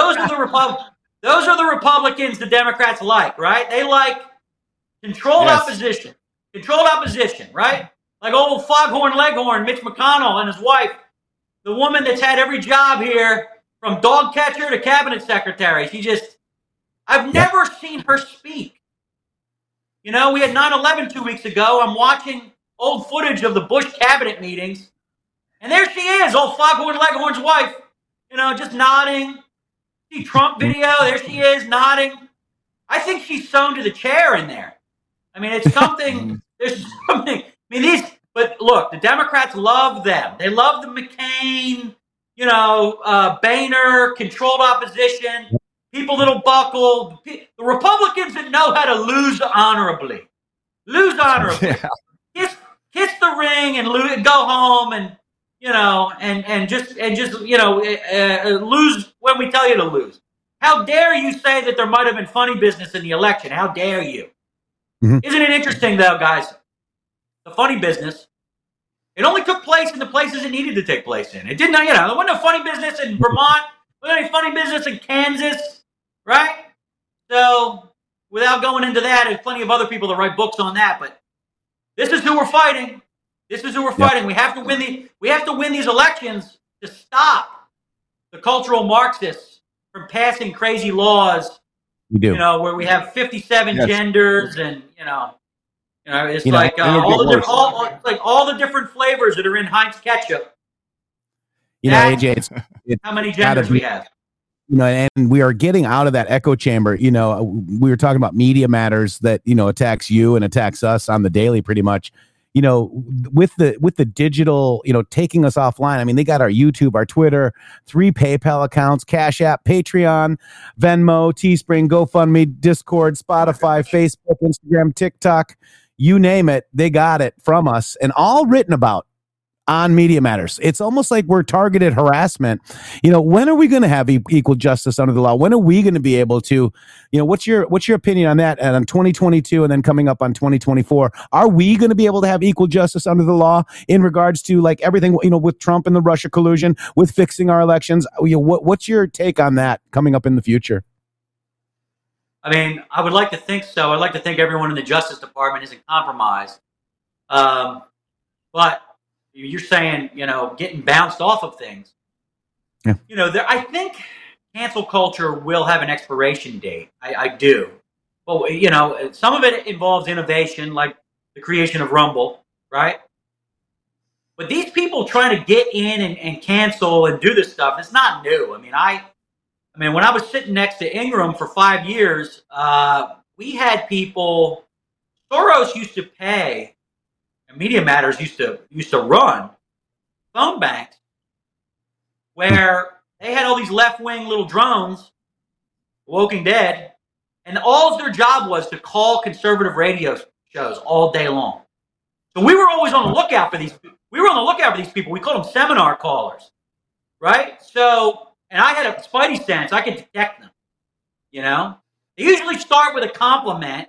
the Republicans the Democrats like, right? They like controlled opposition, right? Like old foghorn leghorn Mitch McConnell and his wife, the woman that's had every job here from dog catcher to cabinet secretary. I've never seen her speak. We had 9/11 2 weeks ago. I'm watching old footage of the Bush cabinet meetings, and there she is, old foghorn leghorn's wife, just nodding. See Trump video, there she is, nodding. I think she's sewn to the chair in there. I mean, it's something, there's something. But look, the Democrats love them. They love the McCain, Boehner, controlled opposition, people that'll buckle. The Republicans that know how to lose honorably. Yeah. Kiss the ring and go home and, lose when we tell you to lose. How dare you say that there might have been funny business in the election? How dare you? Mm-hmm. Isn't it interesting, though, guys? The funny business, it only took place in the places it needed to take place in. It didn't, there wasn't no funny business in Vermont. There wasn't any funny business in Kansas, right? So, without going into that, there's plenty of other people that write books on that. But this is who we're fighting. Fighting. We have to win these elections to stop the cultural Marxists from passing crazy laws. We do. Where we have 57 genders and it's like all the different flavors that are in Heinz ketchup. AJ, it's how many genders we have. And we are getting out of that echo chamber. We were talking about Media Matters that attacks you and attacks us on the daily, pretty much. With the digital, taking us offline. I mean, they got our YouTube, our Twitter, 3 PayPal accounts, Cash App, Patreon, Venmo, Teespring, GoFundMe, Discord, Spotify, Facebook, Instagram, TikTok, you name it. They got it from us, and all written about on Media Matters. It's almost like we're targeted harassment. When are we going to have equal justice under the law? When are we going to be able to, what's your opinion on that? And on 2022 and then coming up on 2024, are we going to be able to have equal justice under the law in regards to like everything, with Trump and the Russia collusion, with fixing our elections? What's your take on that coming up in the future? I mean, I would like to think so. I'd like to think everyone in the Justice Department isn't compromised. But you're saying, getting bounced off of things. Yeah. I think cancel culture will have an expiration date. I do. Well, some of it involves innovation, like the creation of Rumble, right? But these people trying to get in and cancel and do this stuff, it's not new. I mean, when I was sitting next to Ingram for 5 years, we had people, Soros used to pay, and Media Matters used to run phone banks where they had all these left-wing little drones, Walking Dead, and all their job was to call conservative radio shows all day long. So we were always on the lookout for these. We were on the lookout for these people. We called them seminar callers, right? So, and I had a spidey sense. I could detect them. They usually start with a compliment.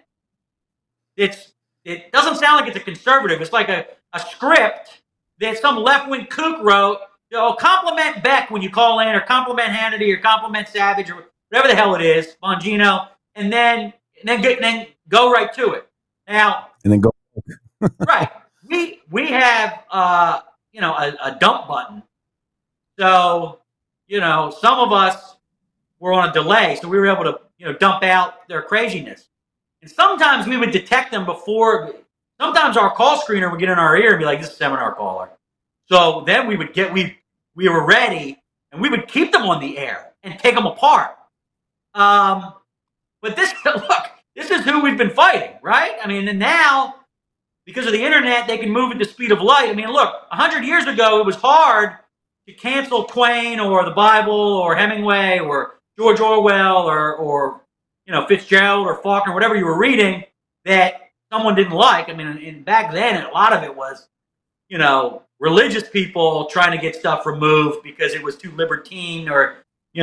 It doesn't sound like it's a conservative. It's like a script that some left-wing kook wrote. Compliment Beck when you call in, or compliment Hannity, or compliment Savage, or whatever the hell it is, Bongino, and then go right to it. Now, and then go right. We have a dump button. So some of us were on a delay, so we were able to dump out their craziness. And sometimes we would detect them before. Sometimes our call screener would get in our ear and be like, "This is a seminar caller." So then we were ready, and we would keep them on the air and take them apart. But this is who we've been fighting, right? I mean, and now, because of the internet, they can move at the speed of light. I mean, look, 100 years ago, it was hard to cancel Twain or the Bible or Hemingway or George Orwell or Fitzgerald or Faulkner, whatever you were reading that someone didn't like. I mean, and back then, a lot of it was, religious people trying to get stuff removed because it was too libertine or,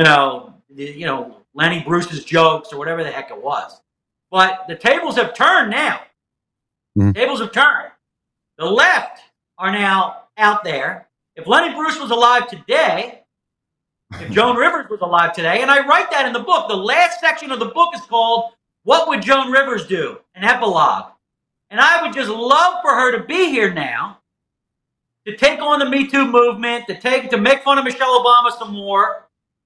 Lenny Bruce's jokes or whatever the heck it was. But the tables have turned now. Tables have turned. The left are now out there. If Lenny Bruce was alive today, if Joan Rivers was alive today, and I write that in the book, the last section of the book is called What Would Joan Rivers Do? An epilogue. And I would just love for her to be here now, to take on the Me Too movement, to make fun of Michelle Obama some more,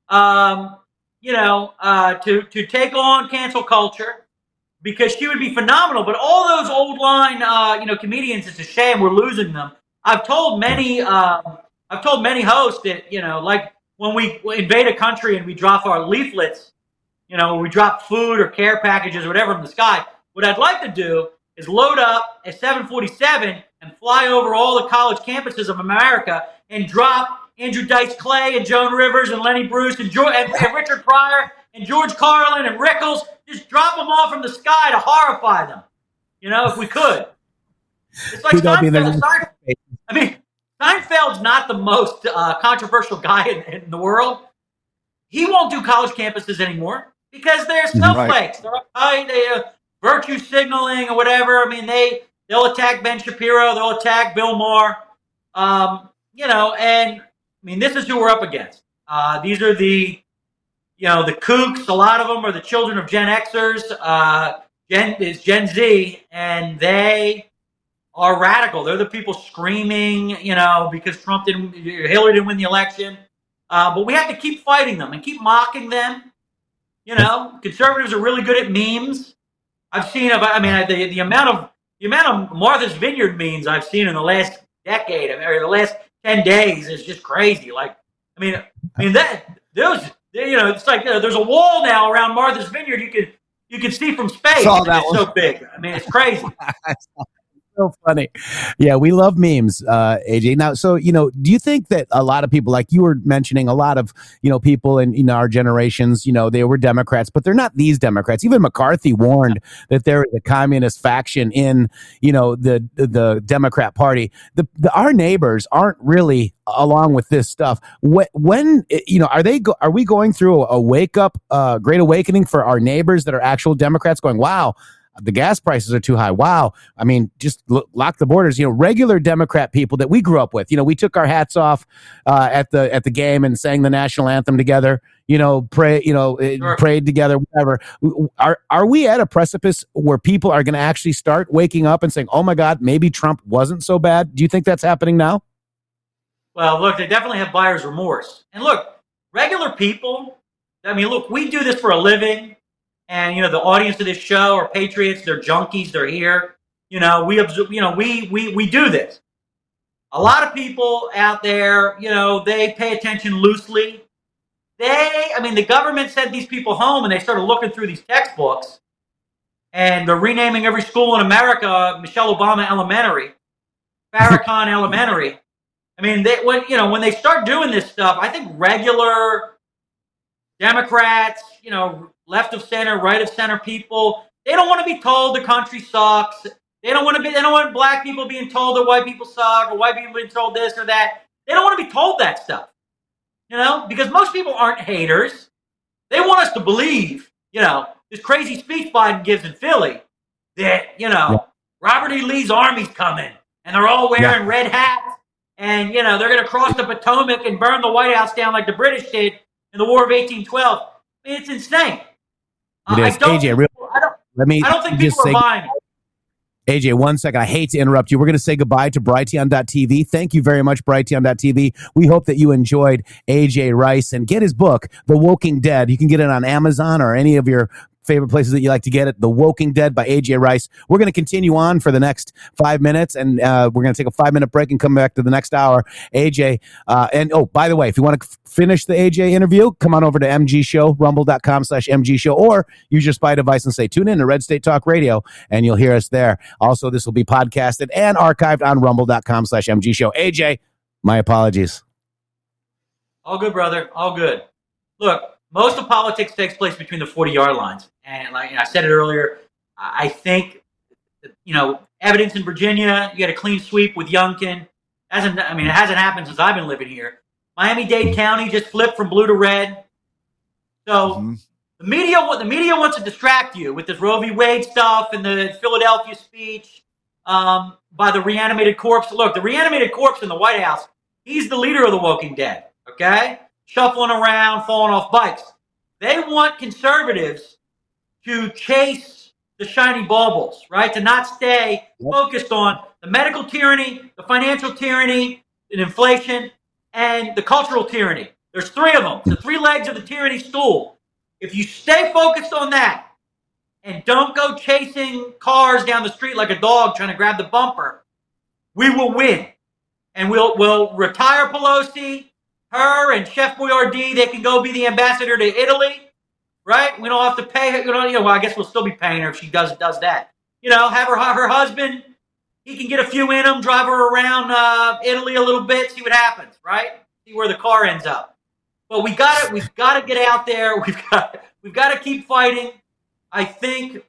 to take on cancel culture, because she would be phenomenal. But all those old line, comedians, it's a shame we're losing them. I've told many hosts that, like when we invade a country and we drop our leaflets, we drop food or care packages or whatever from the sky. What I'd like to do is load up a 747 and fly over all the college campuses of America and drop Andrew Dice Clay and Joan Rivers and Lenny Bruce and Richard Pryor and George Carlin and Rickles. Just drop them all from the sky to horrify them, if we could. It's like Seinfeld. I mean, Seinfeld's not the most controversial guy in the world. He won't do college campuses anymore because they're snowflakes. Right. They're uptight, they virtue signaling or whatever. I mean, they'll attack Ben Shapiro. They'll attack Bill Maher. And I mean, this is who we're up against. These are the kooks. A lot of them are the children of Gen Xers. It's Gen Z, and they are radical. They're the people screaming, because Hillary didn't win the election. But we have to keep fighting them and keep mocking them. Conservatives are really good at memes. I've seen the amount of Martha's Vineyard memes I've seen in the last decade, or the last 10 days is just crazy. It's like there's a wall now around Martha's Vineyard you can see from space. It's so big. I mean, it's crazy. So funny. Yeah, we love memes, AJ. Now, so, do you think that a lot of people, like you were mentioning, a lot of, people in our generations, they were Democrats, but they're not these Democrats. Even McCarthy warned that there is a communist faction in, the Democrat Party. Our neighbors aren't really along with this stuff. When are we going through a wake up, great awakening for our neighbors that are actual Democrats going, wow, the gas prices are too high. Wow. I mean, just lock the borders. Regular Democrat people that we grew up with, we took our hats off at the game and sang the national anthem together, prayed together, whatever. Are we at a precipice where people are going to actually start waking up and saying, oh my God, maybe Trump wasn't so bad? Do you think that's happening now? Well, look, they definitely have buyer's remorse. And look, regular people, we do this for a living. And, the audience of this show are patriots. They're junkies. They're here. We observe, we do this. A lot of people out there, they pay attention loosely. The government sent these people home and they started looking through these textbooks and they're renaming every school in America Michelle Obama Elementary, Farrakhan Elementary. I mean, when they start doing this stuff, I think regular Democrats, left of center, right of center people, they don't want to be told the country sucks. They don't want black people being told that white people suck or white people being told this or that. They don't want to be told that stuff. Because most people aren't haters. They want us to believe, this crazy speech Biden gives in Philly that, Robert E. Lee's army's coming and they're all wearing red hats and, they're going to cross the Potomac and burn the White House down like the British did in the War of 1812. It's insane. It is. AJ, I don't think people are buying it. AJ, 1 second. I hate to interrupt you. We're going to say goodbye to Brighteon.tv. Thank you very much, Brighteon.tv. We hope that you enjoyed AJ Rice and get his book, The Woking Dead. You can get it on Amazon or any of your favorite places that you like to get it. The Woking Dead by AJ Rice. We're going to continue on for the next 5 minutes, and we're going to take a 5-minute break and come back to the next hour. AJ, and oh, by the way, if you want to finish the AJ interview, come on over to MG Show, rumble.com/MG Show, or use your spy device and say, tune in to Red State Talk Radio, and you'll hear us there. Also, this will be podcasted and archived on rumble.com/MG Show. AJ, my apologies. All good, brother. All good. Look, most of politics takes place between the 40-yard lines. And like I said it earlier, I think, evidence in Virginia, you got a clean sweep with Youngkin. It hasn't happened since I've been living here. Miami-Dade County just flipped from blue to red. So the media wants to distract you with this Roe v. Wade stuff and the Philadelphia speech by the reanimated corpse. Look, the reanimated corpse in the White House, he's the leader of the Woking Dead, okay? Shuffling around, falling off bikes. They want conservatives to chase the shiny baubles, right? To not stay focused on the medical tyranny, the financial tyranny, and inflation, and the cultural tyranny. There's three of them. The three legs of the tyranny stool. If you stay focused on that and don't go chasing cars down the street like a dog trying to grab the bumper, we will win. And we'll retire Pelosi, her and Chef Boyardee. They can go be the ambassador to Italy, right? We don't have to pay her. Well, I guess we'll still be paying her if she does that. Have her husband. He can get a few in him, drive her around Italy a little bit, see what happens, right? See where the car ends up. But we've got to get out there. We've got to keep fighting. I think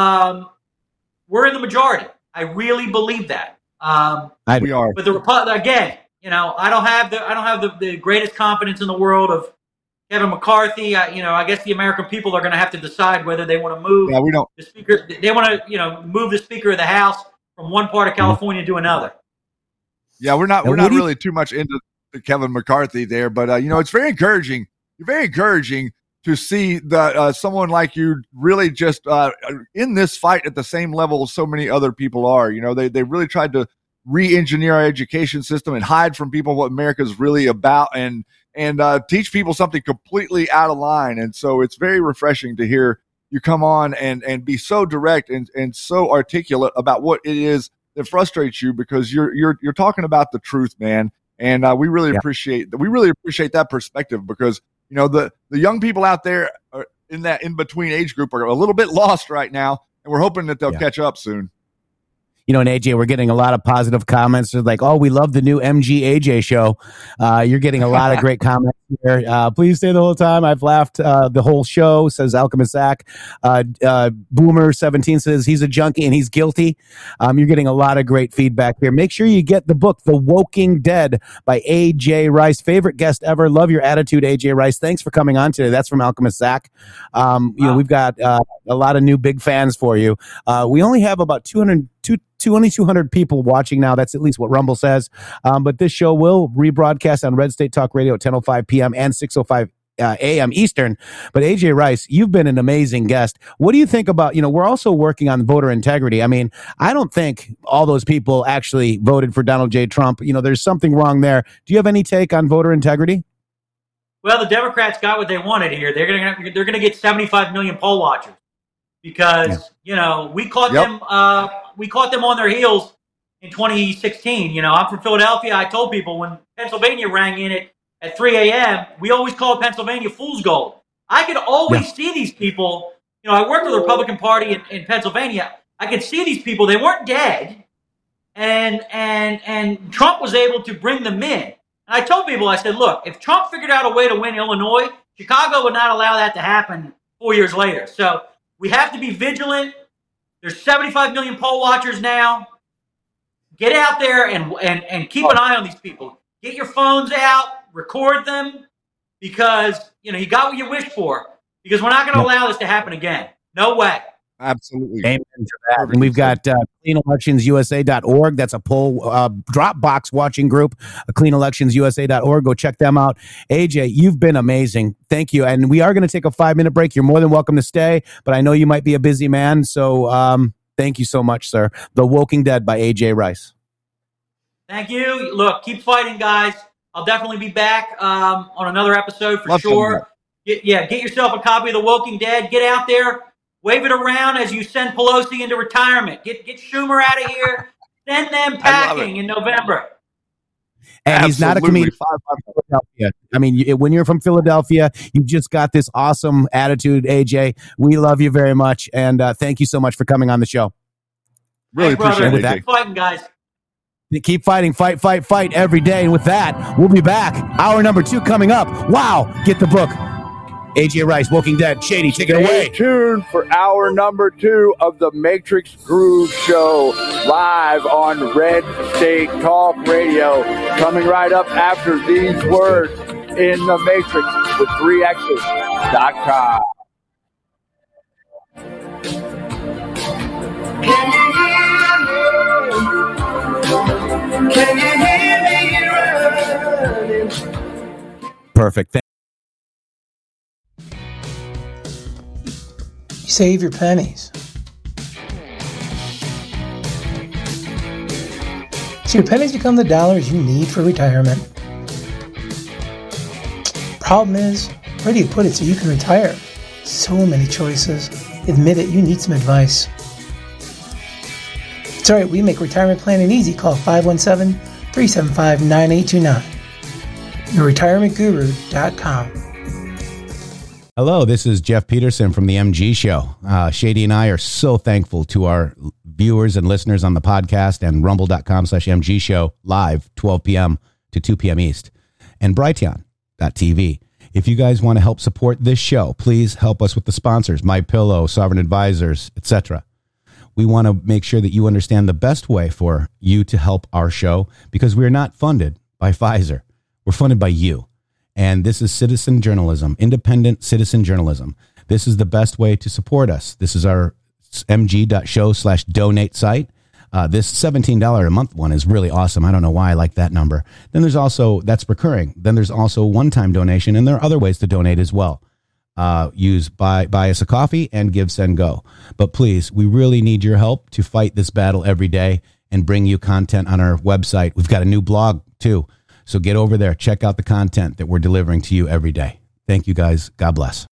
we're in the majority. I really believe that. We are. But again, I don't have the greatest confidence in the world of Kevin McCarthy. I guess the American people are going to have to decide whether they want to move. Yeah, we don't. The speaker. They want to, move the Speaker of the House from one part of California to another. Yeah, we're not really too much into Kevin McCarthy there, but it's very encouraging. You're very encouraging to see that someone like you really just in this fight at the same level as so many other people are. They really tried to re-engineer our education system and hide from people what America's really about, and teach people something completely out of line. And so it's very refreshing to hear you come on and be so direct and so articulate about what it is that frustrates you, because you're talking about the truth, man. And we really appreciate that perspective, because the young people out there are in that in between age group are a little bit lost right now, and we're hoping that they'll catch up soon. And AJ, we're getting a lot of positive comments. They're like, oh, we love the new MG AJ show. You're getting a lot of great comments here. Please stay the whole time. I've laughed the whole show, says Alchemist Zach. Boomer17 says he's a junkie and he's guilty. You're getting a lot of great feedback here. Make sure you get the book, The Woking Dead by AJ Rice. Favorite guest ever. Love your attitude, AJ Rice. Thanks for coming on today. That's from Alchemist Zach. We've got a lot of new big fans for you. We only have about 200 people watching now. That's at least what Rumble says. But this show will rebroadcast on Red State Talk Radio at 10:05 p.m. and 6:05 a.m. Eastern. But AJ Rice, you've been an amazing guest. What do you think about, we're also working on voter integrity. I mean, I don't think all those people actually voted for Donald J. Trump. There's something wrong there. Do you have any take on voter integrity? Well, the Democrats got what they wanted here. They're going to get 75 million poll watchers because, we caught them. We caught them on their heels in 2016. I'm from Philadelphia. I told people when Pennsylvania rang in at 3 a.m., we always called Pennsylvania fool's gold. I could always see these people. I worked with the Republican Party in Pennsylvania. I could see these people. They weren't dead. And Trump was able to bring them in. And I told people, I said, look, if Trump figured out a way to win Illinois, Chicago would not allow that to happen 4 years later. So we have to be vigilant. There's 75 million poll watchers now. Get out there and keep an eye on these people. Get your phones out, record them, because you got what you wished for. Because we're not going to allow this to happen again. No way. Absolutely. Amen to that. And we've got cleanelectionsusa.org. That's a poll Dropbox watching group, cleanelectionsusa.org. Go check them out. AJ, you've been amazing. Thank you. And we are going to take a 5-minute break. You're more than welcome to stay, but I know you might be a busy man. So thank you so much, sir. The Woking Dead by AJ Rice. Thank you. Look, keep fighting, guys. I'll definitely be back on another episode for sure. Get yourself a copy of The Woking Dead. Get out there. Wave it around as you send Pelosi into retirement. Get Schumer out of here. Send them packing in November. And he's not a comedian from Philadelphia. I mean, when you're from Philadelphia, you've just got this awesome attitude, AJ. We love you very much. And thank you so much for coming on the show. Really appreciate it. Keep fighting, guys. Keep fighting, fight every day. And with that, we'll be back. Hour number 2 coming up. Wow. Get the book. AJ Rice, Walking Dead. Shady, take it away. Stay tuned for hour number 2 of the Matrix Groove Show, live on Red State Talk Radio. Coming right up after these words in the Matrix with 3X's.com. Can you hear me running? Perfect. Save your pennies. So your pennies become the dollars you need for retirement. Problem is, where do you put it so you can retire? So many choices. Admit it, you need some advice. It's alright, we make retirement planning easy. Call 517-375-9829. YourRetirementGuru.com. Hello, this is Jeff Peterson from the MG Show. Shady and I are so thankful to our viewers and listeners on the podcast and rumble.com/MG Show live 12 p.m. to 2 p.m. East and Brighteon.tv. If you guys want to help support this show, please help us with the sponsors, MyPillow, Sovereign Advisors, etc. We want to make sure that you understand the best way for you to help our show because we are not funded by Pfizer. We're funded by you. And this is citizen journalism, independent citizen journalism. This is the best way to support us. This is our mg.show/donate site. This $17 a month one is really awesome. I don't know why I like that number. Then there's also, that's recurring. Then there's also one-time donation, and there are other ways to donate as well. Use buy us a coffee and Give, Send, Go. But please, we really need your help to fight this battle every day and bring you content on our website. We've got a new blog too. So get over there, check out the content that we're delivering to you every day. Thank you guys. God bless.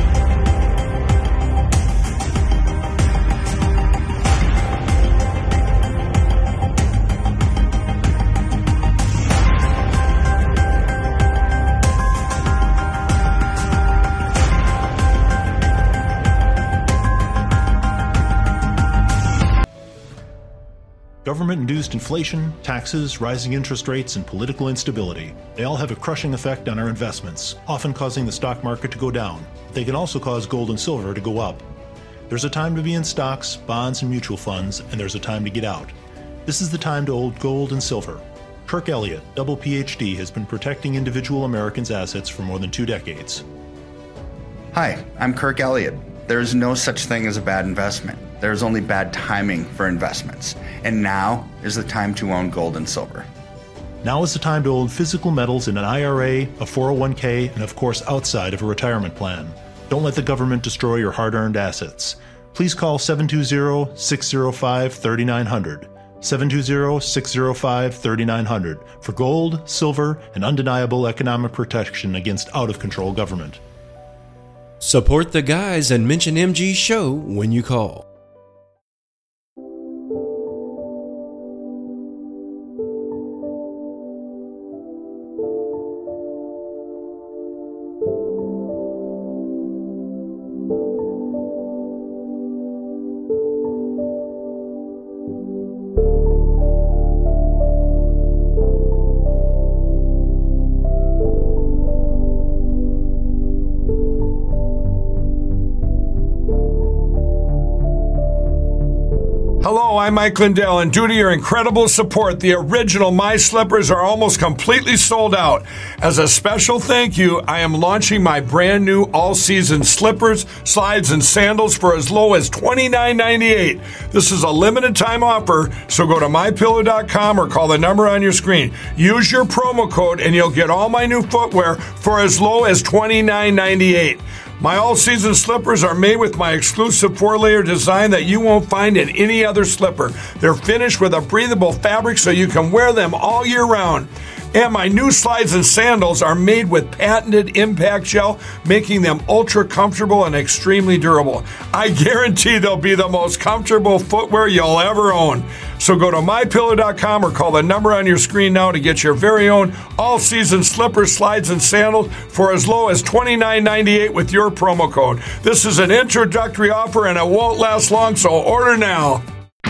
Government-induced inflation, taxes, rising interest rates, and political instability. They all have a crushing effect on our investments, often causing the stock market to go down. They can also cause gold and silver to go up. There's a time to be in stocks, bonds, and mutual funds, and there's a time to get out. This is the time to hold gold and silver. Kirk Elliott, double PhD, has been protecting individual Americans' assets for more than 2 decades. Hi, I'm Kirk Elliott. There is no such thing as a bad investment. There is only bad timing for investments. And now is the time to own gold and silver. Now is the time to own physical metals in an IRA, a 401k, and of course outside of a retirement plan. Don't let the government destroy your hard-earned assets. Please call 720-605-3900. 720-605-3900 for gold, silver, and undeniable economic protection against out-of-control government. Support the guys and mention MG Show when you call. Hello, I'm Mike Lindell, and due to your incredible support, the original My Slippers are almost completely sold out. As a special thank you, I am launching my brand new all-season slippers, slides, and sandals for as low as $29.98. This is a limited time offer, so go to MyPillow.com or call the number on your screen. Use your promo code, and you'll get all my new footwear for as low as $29.98. My all-season slippers are made with my exclusive 4-layer design that you won't find in any other slipper. They're finished with a breathable fabric so you can wear them all year round. And my new slides and sandals are made with patented impact gel, making them ultra comfortable and extremely durable. I guarantee they'll be the most comfortable footwear you'll ever own. So go to mypillow.com or call the number on your screen now to get your very own all-season slippers, slides, and sandals for as low as $29.98 with your promo code. This is an introductory offer and it won't last long, so order now.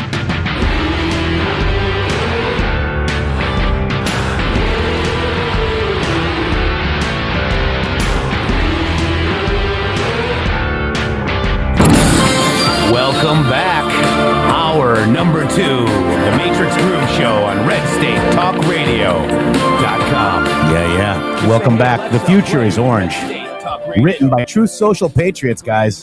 Welcome back. Hour number 2, The Matrix Groove Show on RedStateTalkRadio.com. Yeah. Welcome back. The future is orange. Written by Truth Social Patriots, guys.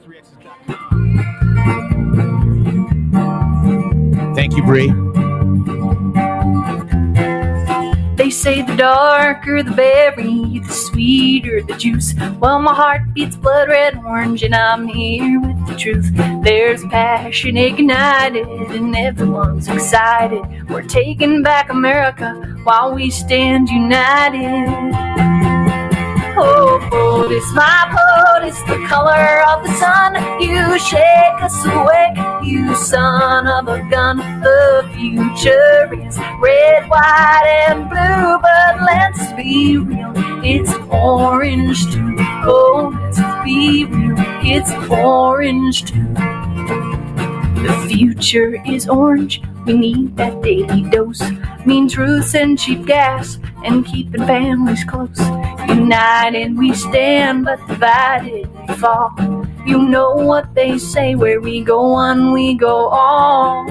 Thank you, Bree. They say the darker the berry, the sweeter the juice. Well, my heart beats blood red orange, and I'm here with the truth. There's passion ignited, and everyone's excited. We're taking back America while we stand united. Oh, POTUS, my POTUS, the color of the sun. You shake us awake, you son of a gun. The future is red, white, and blue, but let's be real, it's orange too. Oh, let's be real, it's orange too. The future is orange, we need that daily dose. Mean truths and cheap gas, and keeping families close. United we stand, but divided we fall. You know what they say, where we go one, we go all.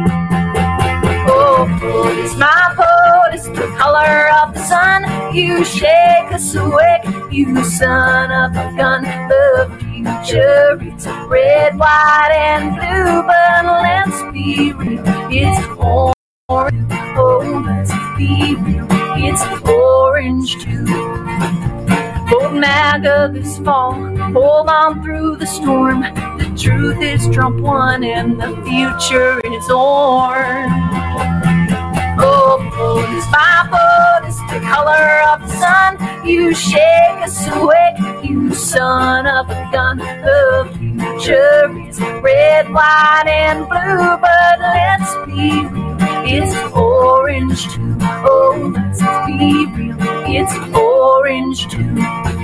Oh, POTUS, my POTUS, the color of the sun. You shake us awake, you son of a gun. The future, it's red, white, and blue, but let's be real, it's orange. Oh, let's be real, it's orange too. Vote MAGA this fall, hold on through the storm. The truth is Trump won and the future is orange. Oh, POTUS, my POTUS, the color of the sun. You shake us awake, you son of a gun. The future is red, white, and blue, but let's be real, it's orange too. Oh, let's be real, it's orange too.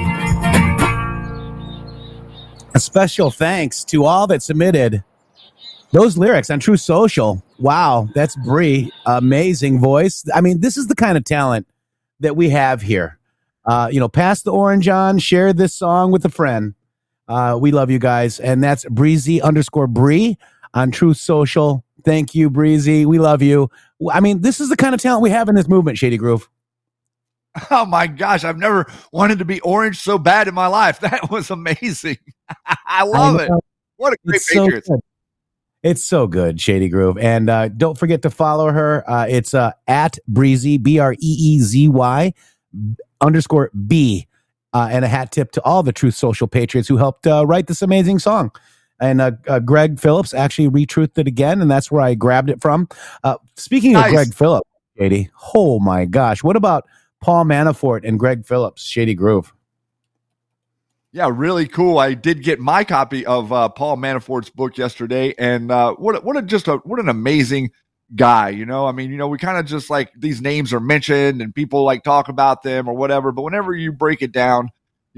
A special thanks to all that submitted those lyrics on Truth Social. Wow, that's Bree. Amazing voice. I mean, this is the kind of talent that we have here. Pass the orange on, share this song with a friend. We love you guys. And that's Breezy_Bree on Truth Social. Thank you, Breezy. We love you. I mean, this is the kind of talent we have in this movement, Shady Groove. Oh my gosh, I've never wanted to be orange so bad in my life. That was amazing. I love it. What a great Patriots. So it's so good, Shady Groove. And don't forget to follow her. It's at Breezy, BREEZY _B. And a hat tip to all the Truth Social Patriots who helped write this amazing song. And Greg Phillips actually retruthed it again, and that's where I grabbed it from. Speaking of Greg Phillips, Shady, oh my gosh, what about Paul Manafort and Greg Phillips, Shady Groove? Yeah, really cool. I did get my copy of Paul Manafort's book yesterday, and what an amazing guy. I mean, we kind of just like these names are mentioned and people like talk about them or whatever, but whenever you break it down,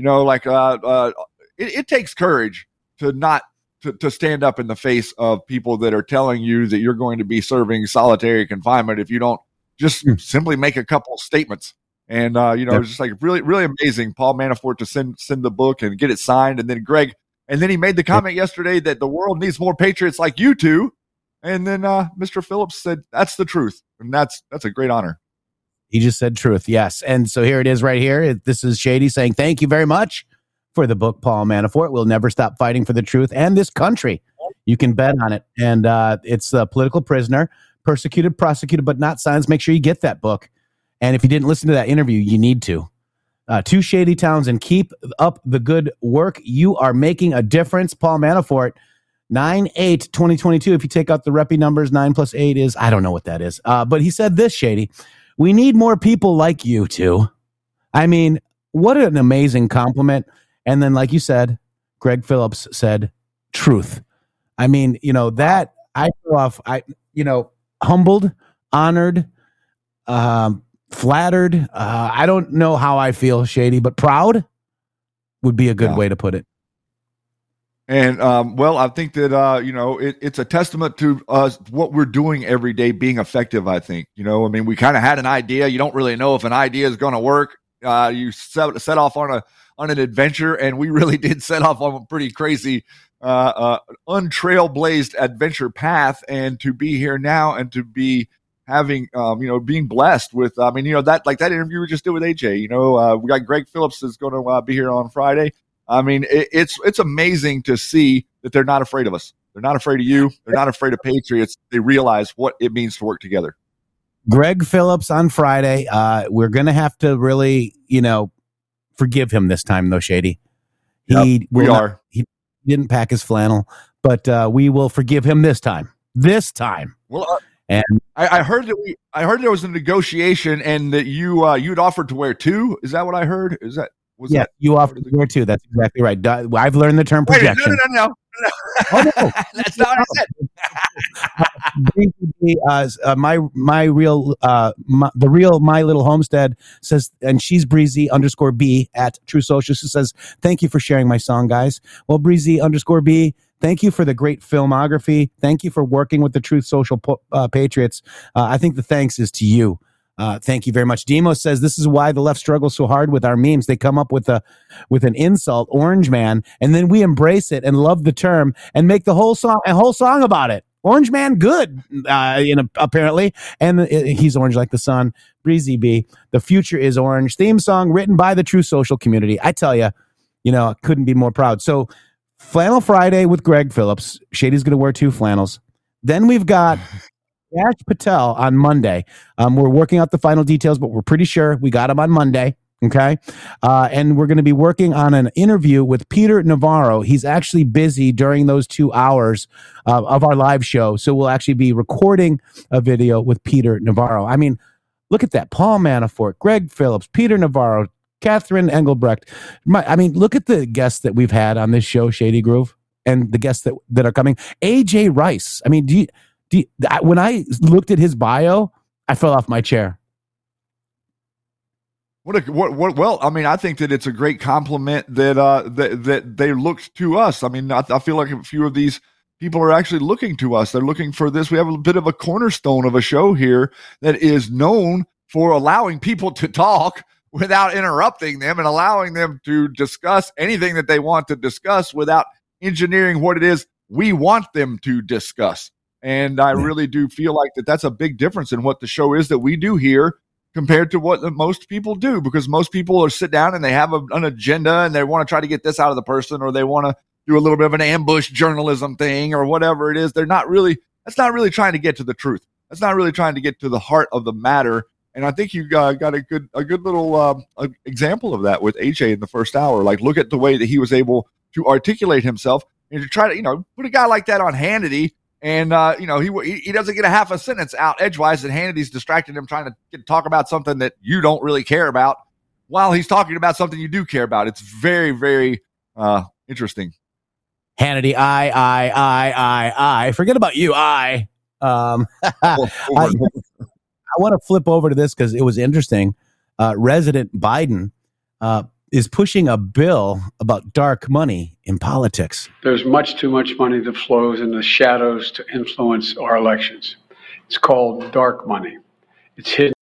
it takes courage to not to stand up in the face of people that are telling you that you're going to be serving solitary confinement if you don't just simply make a couple of statements. And, it's just like really, really amazing. Paul Manafort to send the book and get it signed. And then Greg, and then he made the comment yesterday that the world needs more patriots like you two. And then Mr. Phillips said, that's the truth. And that's a great honor. He just said truth. Yes. And so here it is right here. This is Shady saying, thank you very much for the book, Paul Manafort. We'll never stop fighting for the truth and this country. You can bet on it. And it's a political prisoner, persecuted, prosecuted, but not silenced. Make sure you get that book. And if you didn't listen to that interview, you need to. To Shady Townsend, keep up the good work. You are making a difference. Paul Manafort, 9/8/2022. If you take out the reppy numbers, 9 + 8 is, I don't know what that is. But he said this, Shady. We need more people like you two. I mean, what an amazing compliment. And then, like you said, Greg Phillips said, truth. I mean, that I feel off, humbled, honored, flattered. I don't know how I feel, Shady, but proud would be a good way to put it. And, I think that, it's a testament to us, what we're doing every day being effective, I think. We kind of had an idea. You don't really know if an idea is going to work. You set off on an adventure, and we really did set off on a pretty crazy, untrailblazed adventure path. And to be here now and to be having, being blessed with, that interview we just did with AJ, we got Greg Phillips is going to be here on Friday. I mean, it's amazing to see that they're not afraid of us. They're not afraid of you. They're not afraid of Patriots. They realize what it means to work together. Greg Phillips on Friday. We're going to have to really, forgive him this time, though, Shady. We are. He didn't pack his flannel, but we will forgive him this time. Well, and I heard there was a negotiation, and that you'd offered to wear two. Is that what I heard? You offered to wear two. That's exactly right. I've learned the term projection. No. Oh, no. That's not what I said. The real My Little Homestead says, and she's Breezy_B at True Social. She says, thank you for sharing my song, guys. Well, Breezy_B, thank you for the great filmography. Thank you for working with the Truth Social Patriots. I think the thanks is to you. Thank you very much. Demo says, this is why the left struggles so hard with our memes. They come up with an insult, Orange Man, and then we embrace it and love the term and make the whole song about it. Orange Man, good, apparently. And he's orange like the sun. Breezy B, the future is orange. Theme song written by the True Social community. I tell you, I couldn't be more proud. So Flannel Friday with Greg Phillips. Shady's going to wear 2 flannels. Then we've got Yash Patel on Monday. We're working out the final details, but we're pretty sure we got him on Monday. Okay. And we're going to be working on an interview with Peter Navarro. He's actually busy during those 2 hours of our live show. So we'll actually be recording a video with Peter Navarro. I mean, look at that. Paul Manafort, Greg Phillips, Peter Navarro, Catherine Engelbrecht. Look at the guests that we've had on this show, Shady Groove, and the guests that are coming. AJ Rice. When I looked at his bio, I fell off my chair. Well, I think that it's a great compliment that they looked to us. I feel like a few of these people are actually looking to us. They're looking for this. We have a bit of a cornerstone of a show here that is known for allowing people to talk without interrupting them and allowing them to discuss anything that they want to discuss without engineering what it is we want them to discuss. And I really do feel like that's a big difference in what the show is that we do here compared to what most people do, because most people are sit down and they have an agenda and they want to try to get this out of the person, or they want to do a little bit of an ambush journalism thing or whatever it is. That's not really trying to get to the truth. That's not really trying to get to the heart of the matter. And I think you got a good little example of that with AJ in the first hour. Like, look at the way that he was able to articulate himself, and to try to, put a guy like that on Hannity. And, he doesn't get a half a sentence out edgewise, and Hannity's distracting him trying to talk about something that you don't really care about while he's talking about something you do care about. It's very, very interesting. Hannity, I. Forget about you, I want to flip over to this because it was interesting. Resident Biden is pushing a bill about dark money in politics. There's much too much money that flows in the shadows to influence our elections. It's called dark money. It's hidden.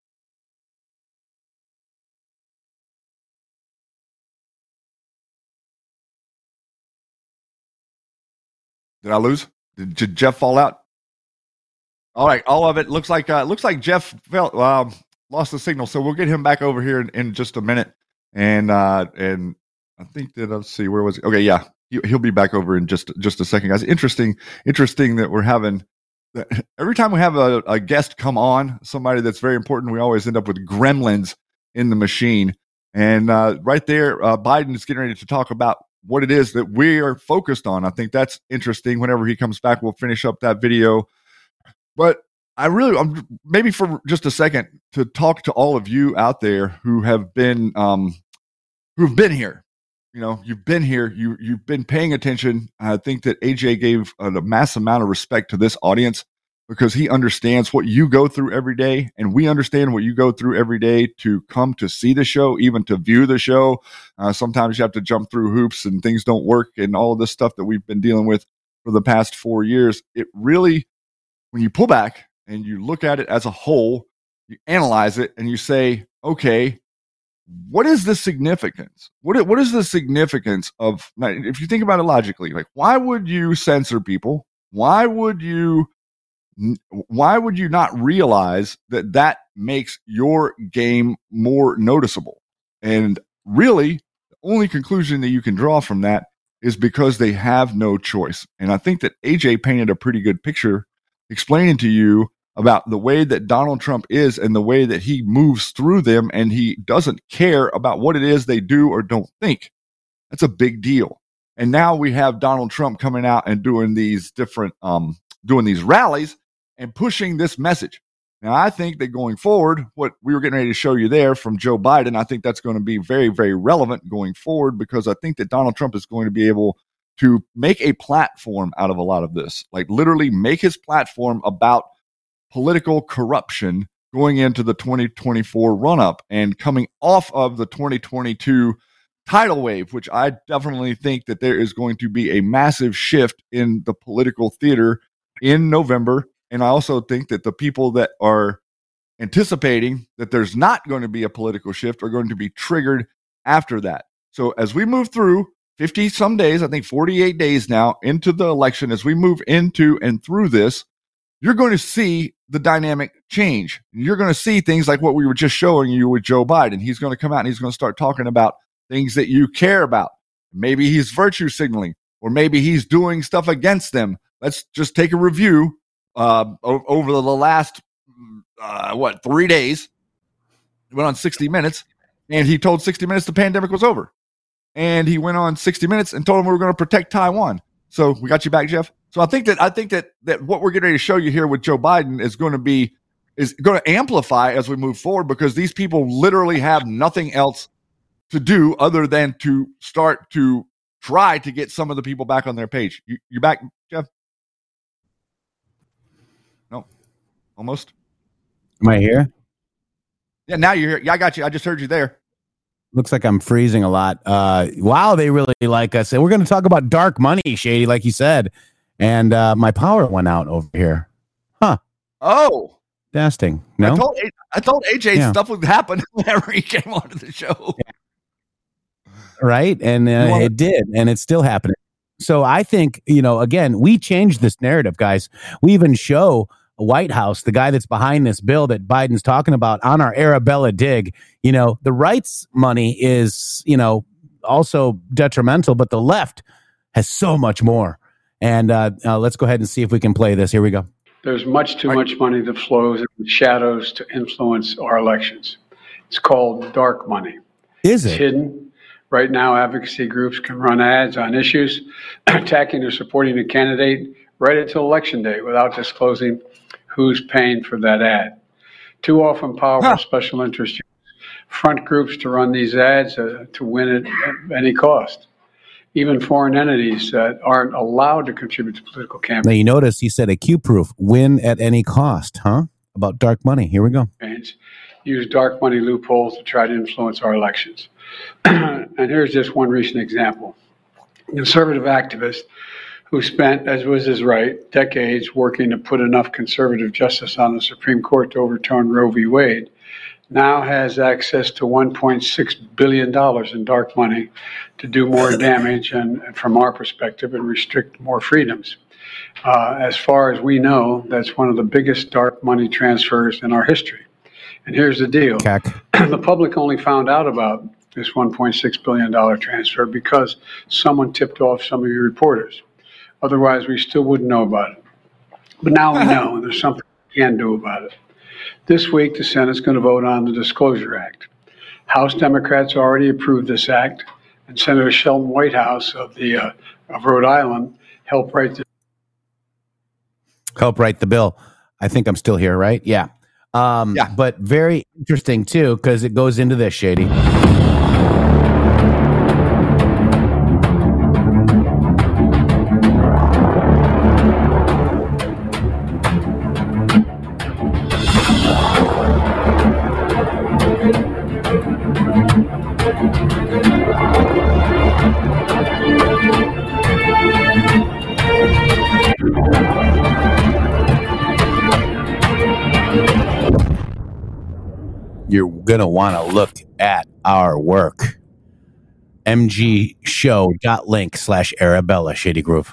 Did I lose? Did Jeff fall out? All right, all of it looks like Jeff lost the signal, so we'll get him back over here in just a minute. And I think that, let's see, where was it? Okay, yeah, he'll be back over in just a second, guys. Interesting that we're having every time we have a guest come on, somebody that's very important, we always end up with gremlins in the machine. And right there, Biden is getting ready to talk about what it is that we are focused on. I think that's interesting. Whenever he comes back, we'll finish up that video. But I'm maybe for just a second to talk to all of you out there who have been here. You know, you've been here. You've been paying attention. I think that AJ gave a massive amount of respect to this audience because he understands what you go through every day, and we understand what you go through every day to come to see the show, even to view the show. Sometimes you have to jump through hoops and things don't work, and all of this stuff that we've been dealing with for the past 4 years. It really, when you pull back and you look at it as a whole, you analyze it and you say, okay, what is the significance? What is the significance of, if you think about it logically, like, why would you censor people? Why would you not realize that makes your game more noticeable? And really, the only conclusion that you can draw from that is because they have no choice. And I think that AJ painted a pretty good picture explaining to you about the way that Donald Trump is and the way that he moves through them, and he doesn't care about what it is they do or don't think. That's a big deal. And now we have Donald Trump coming out and doing these different, doing these rallies and pushing this message. Now, I think that going forward, what we were getting ready to show you there from Joe Biden, I think that's going to be very, very relevant going forward, because I think that Donald Trump is going to be able to make a platform out of a lot of this, like literally make his platform about political corruption going into the 2024 run-up and coming off of the 2022 tidal wave, which I definitely think that there is going to be a massive shift in the political theater in November. And I also think that the people that are anticipating that there's not going to be a political shift are going to be triggered after that. So as we move through 50 some days, I think 48 days now into the election, as we move into and through this, you're going to see the dynamic change. You're going to see things like what we were just showing you with Joe Biden. He's going to come out and he's going to start talking about things that you care about. Maybe he's virtue signaling, or maybe he's doing stuff against them. Let's just take a review over the last, 3 days. He went on 60 Minutes, and he told 60 Minutes the pandemic was over. And he went on 60 Minutes and told them we were going to protect Taiwan. So we got you back, Jeff. So I think that what we're getting ready to show you here with Joe Biden is going to amplify as we move forward, because these people literally have nothing else to do other than to start to try to get some of the people back on their page. You back, Jeff? No, almost. Am I here? Yeah, now you're here. Yeah, I got you. I just heard you there. Looks like I'm freezing a lot. Wow, they really like us. And we're going to talk about dark money, Shady, like you said. And my power went out over here. Huh. Oh. Dasting. No? I told AJ stuff would happen whenever he came onto the show. Yeah. Right? And it did. And it's still happening. So I think, again, we changed this narrative, guys. We even show White House, the guy that's behind this bill that Biden's talking about, on our Arabella dig. The right's money is, also detrimental, but the left has so much more. And let's go ahead and see if we can play this. Here we go. There's much too much money that flows in the shadows to influence our elections. It's called dark money. Is it? It's hidden. Right now, advocacy groups can run ads on issues, attacking or supporting a candidate right until election day without disclosing who's paying for that ad. Too often, powerful special interests use front groups to run these ads to win at any cost. Even foreign entities that aren't allowed to contribute to political campaigns. Now, you notice he said a Q-proof, win at any cost, huh? About dark money. Here we go. Use dark money loopholes to try to influence our elections. And here's just one recent example. A conservative activist who spent, as was his right, decades working to put enough conservative justice on the Supreme Court to overturn Roe v. Wade, now has access to $1.6 billion in dark money to do more damage and from our perspective, and restrict more freedoms. As far as we know, that's one of the biggest dark money transfers in our history. And here's the deal. The public only found out about this $1.6 billion transfer because someone tipped off some of your reporters. Otherwise, we still wouldn't know about it. But now we know, and there's something we can do about it. This week, the Senate's going to vote on the Disclosure Act. House Democrats already approved this act, and Senator Sheldon Whitehouse of Rhode Island helped write the bill. I think I'm still here, right? Yeah. But very interesting too, because it goes into this, Shady. You're going to want to look at our work. mgshow.link/Arabella, Shady Groove.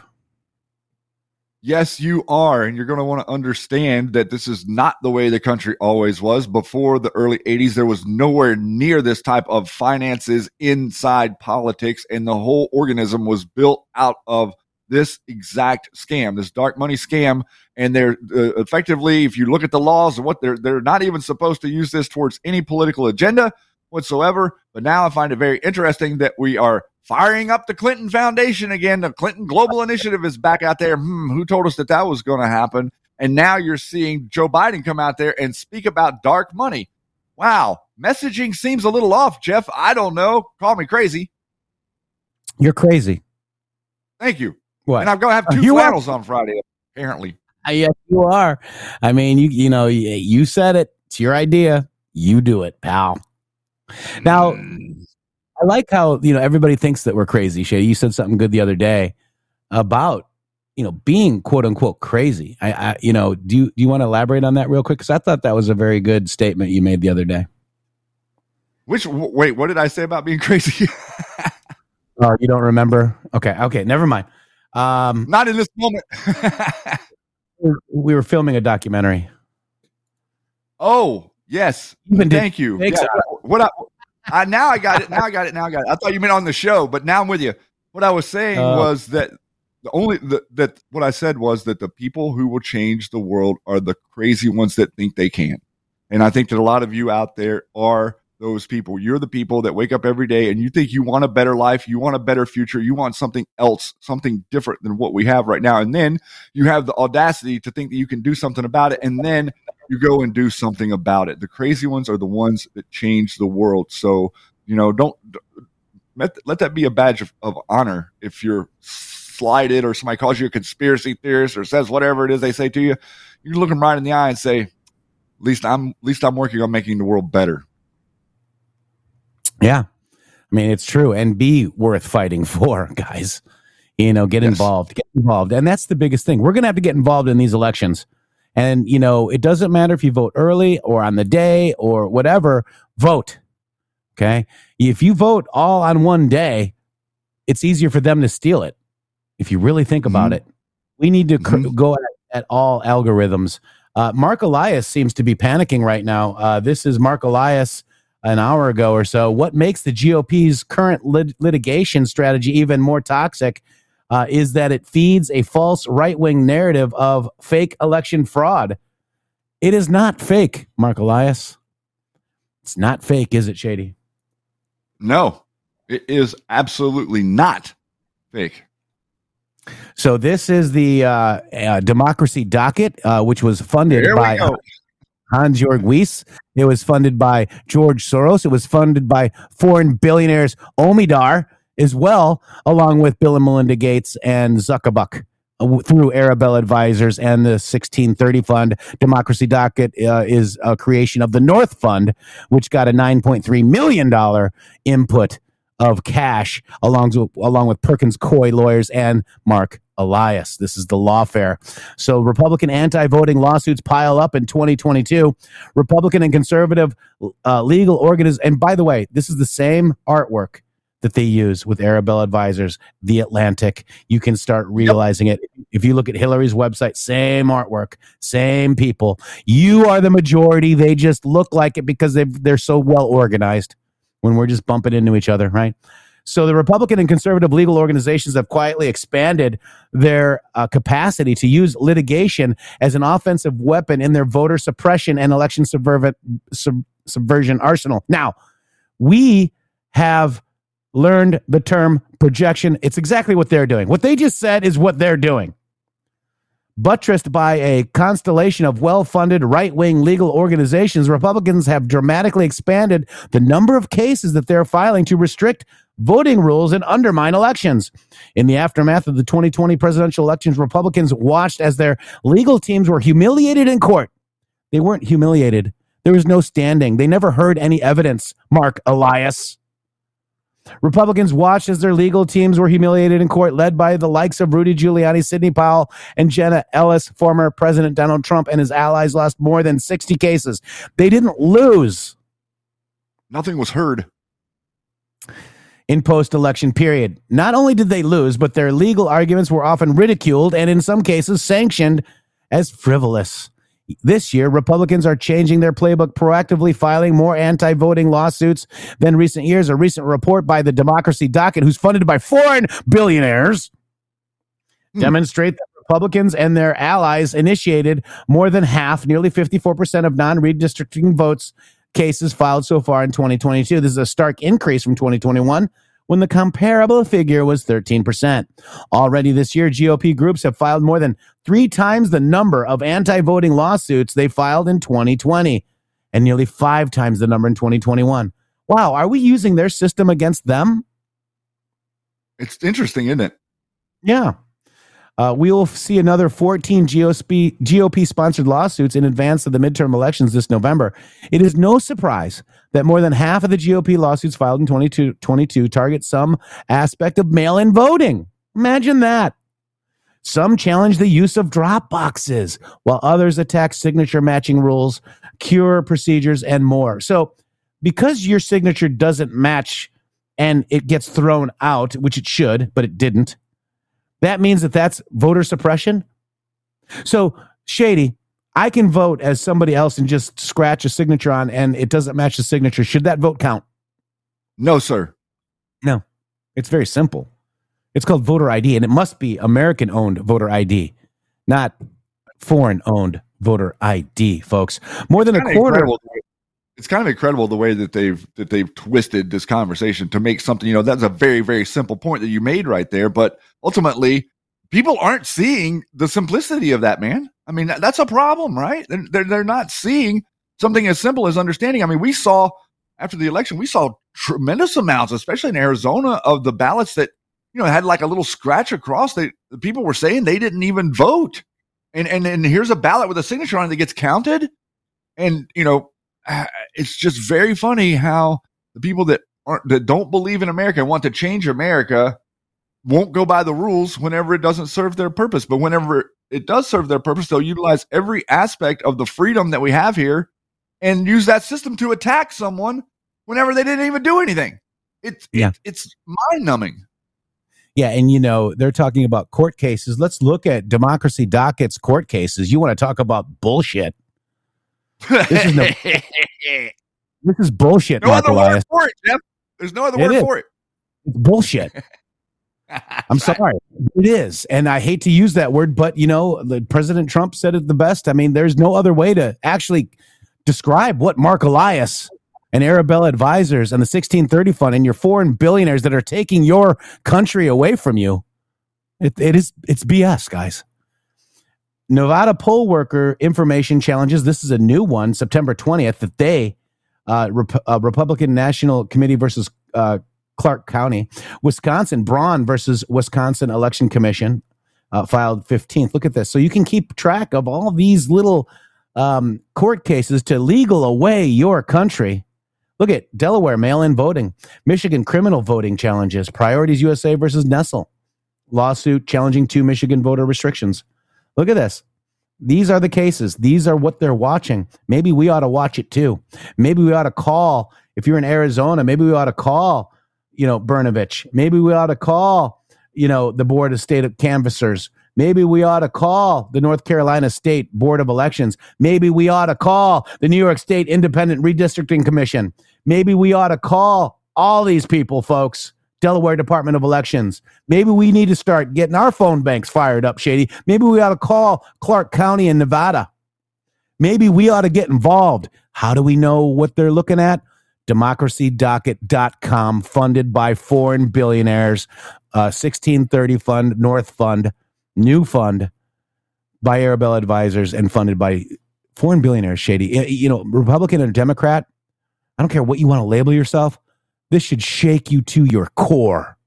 Yes, you are. And you're going to want to understand that this is not the way the country always was. Before the early 80s, there was nowhere near this type of finances inside politics. And the whole organism was built out of this exact scam, this dark money scam. And they're effectively, if you look at the laws and what they're not even supposed to use this towards any political agenda whatsoever. But now I find it very interesting that we are firing up the Clinton Foundation again. The Clinton Global Initiative is back out there. Who told us that was going to happen? And now you're seeing Joe Biden come out there and speak about dark money. Wow. Messaging seems a little off, Jeff. I don't know. Call me crazy. You're crazy. Thank you. What? And I'm going to have 2 flannels on Friday, apparently. Yes, you are. I mean, you said it. It's your idea. You do it, pal. Now, I like how, everybody thinks that we're crazy, Shady. You said something good the other day about, being quote unquote crazy. Do you want to elaborate on that real quick? Because I thought that was a very good statement you made the other day. Wait, what did I say about being crazy? Oh, you don't remember? Okay, never mind. Not in this moment. We were filming a documentary. Oh, yes. Thank you. Yeah, now I got it. I thought you meant on the show, but now I'm with you. What I was saying was that what I said was that the people who will change the world are the crazy ones that think they can. And I think that a lot of you out there are those people. You're the people that wake up every day and you think you want a better life, you want a better future, you want something else, something different than what we have right now. And then you have the audacity to think that you can do something about it, and then you go and do something about it. The crazy ones are the ones that change the world. So, don't let that be a badge of honor. If you're slighted or somebody calls you a conspiracy theorist or says whatever it is they say to you, you look them right in the eye and say, at least I'm working on making the world better. Yeah. I mean, it's true. And be worth fighting for, guys. Get involved. And that's the biggest thing. We're going to have to get involved in these elections. And, it doesn't matter if you vote early or on the day or whatever, vote. Okay. If you vote all on one day, it's easier for them to steal it. If you really think about it, we need to go at all algorithms. Mark Elias seems to be panicking right now. This is Mark Elias an hour ago or so. What makes the GOP's current litigation strategy even more toxic is that it feeds a false right-wing narrative of fake election fraud. It is not fake, Mark Elias. It's not fake, is it, Shady? No, it is absolutely not fake. So this is the Democracy Docket, which was funded by Hans-Jörg Wyss. It was funded by George Soros. It was funded by foreign billionaires Omidar as well, along with Bill and Melinda Gates and Zuckerberg through Arabella Advisors and the 1630 Fund. Democracy Docket is a creation of the North Fund, which got a $9.3 million input of cash along with Perkins Coie lawyers and Mark Elias. This is the lawfare. So Republican anti-voting lawsuits pile up in 2022. Republican and conservative legal organizations. And by the way, this is the same artwork that they use with Arabella Advisors, The Atlantic. You can start realizing it. If you look at Hillary's website, same artwork, same people. You are the majority. They just look like it because they're so well organized when we're just bumping into each other, right? So the Republican and conservative legal organizations have quietly expanded their capacity to use litigation as an offensive weapon in their voter suppression and election subversion arsenal. Now, we have learned the term projection. It's exactly what they're doing. What they just said is what they're doing. Buttressed by a constellation of well-funded right-wing legal organizations, Republicans have dramatically expanded the number of cases that they're filing to restrict voting rules and undermine elections. In the aftermath of the 2020 presidential elections, Republicans watched as their legal teams were humiliated in court. They weren't humiliated. There was no standing. They never heard any evidence, Mark Elias. Republicans watched as their legal teams were humiliated in court, led by the likes of Rudy Giuliani, Sidney Powell, and Jenna Ellis. Former President Donald Trump and his allies lost more than 60 cases. They didn't lose. Nothing was heard. In post-election period. Not only did they lose, but their legal arguments were often ridiculed and in some cases sanctioned as frivolous. This year, Republicans are changing their playbook, proactively filing more anti-voting lawsuits than recent years. A recent report by the Democracy Docket, who's funded by foreign billionaires, demonstrate that Republicans and their allies initiated more than half, nearly 54% of non-redistricting votes cases filed so far in 2022. This is a stark increase from 2021, when the comparable figure was 13%. Already this year, GOP groups have filed more than 3 times the number of anti-voting lawsuits they filed in 2020, and nearly 5 times the number in 2021. Wow, are we using their system against them? It's interesting, isn't it? Yeah. We will see another 14 GOP-sponsored lawsuits in advance of the midterm elections this November. It is no surprise that more than half of the GOP lawsuits filed in 2022 target some aspect of mail-in voting. Imagine that. Some challenge the use of drop boxes, while others attack signature matching rules, cure procedures, and more. So because your signature doesn't match and it gets thrown out, which it should, but it didn't, that means that that's voter suppression. So, Shady, I can vote as somebody else and just scratch a signature on and it doesn't match the signature. Should that vote count? No, sir. No. It's very simple. It's called voter ID, and it must be American-owned voter ID, not foreign-owned voter ID, folks. More than a quarter. It's kind of incredible the way that they've twisted this conversation to make something, that's a very, very simple point that you made right there. But ultimately, people aren't seeing the simplicity of that, man. I mean, that's a problem, right? They're not seeing something as simple as understanding. I mean, we saw after the election, we saw tremendous amounts, especially in Arizona, of the ballots that, had like a little scratch across. The people were saying they didn't even vote. And here's a ballot with a signature on it that gets counted. And, it's just very funny how the people that don't believe in America and want to change America won't go by the rules whenever it doesn't serve their purpose. But whenever it does serve their purpose, they'll utilize every aspect of the freedom that we have here and use that system to attack someone whenever they didn't even do anything. It's mind-numbing. Yeah, and they're talking about court cases. Let's look at Democracy Docket's court cases. You want to talk about bullshit? This is bullshit. No other word for it, Jeff. There's no other word for it. It's bullshit. I'm sorry. It is. And I hate to use that word, but President Trump said it the best. I mean, there's no other way to actually describe what Mark Elias and Arabella Advisors and the 1630 Fund and your foreign billionaires that are taking your country away from you. It's BS, guys. Nevada poll worker information challenges. This is a new one, September 20th, that they, Republican National Committee versus Clark County, Wisconsin, Braun versus Wisconsin Election Commission, filed 15th. Look at this. So you can keep track of all these little court cases to legal away your country. Look at Delaware mail-in voting, Michigan criminal voting challenges, Priorities USA versus Nestle, lawsuit challenging 2 Michigan voter restrictions. Look at this. These are the cases. These are what they're watching. Maybe we ought to watch it too. Maybe we ought to call, if you're in Arizona, maybe we ought to call, Brnovich. Maybe we ought to call, the Board of State Canvassers. Maybe we ought to call the North Carolina State Board of Elections. Maybe we ought to call the New York State Independent Redistricting Commission. Maybe we ought to call all these people, folks. Delaware Department of Elections. Maybe we need to start getting our phone banks fired up, Shady. Maybe we ought to call Clark County in Nevada. Maybe we ought to get involved. How do we know what they're looking at? DemocracyDocket.com, funded by foreign billionaires. 1630 Fund, North Fund, New Fund. by Arabella Advisors and funded by foreign billionaires, Shady. You know, Republican or Democrat, I don't care what you want to label yourself. This should shake you to your core.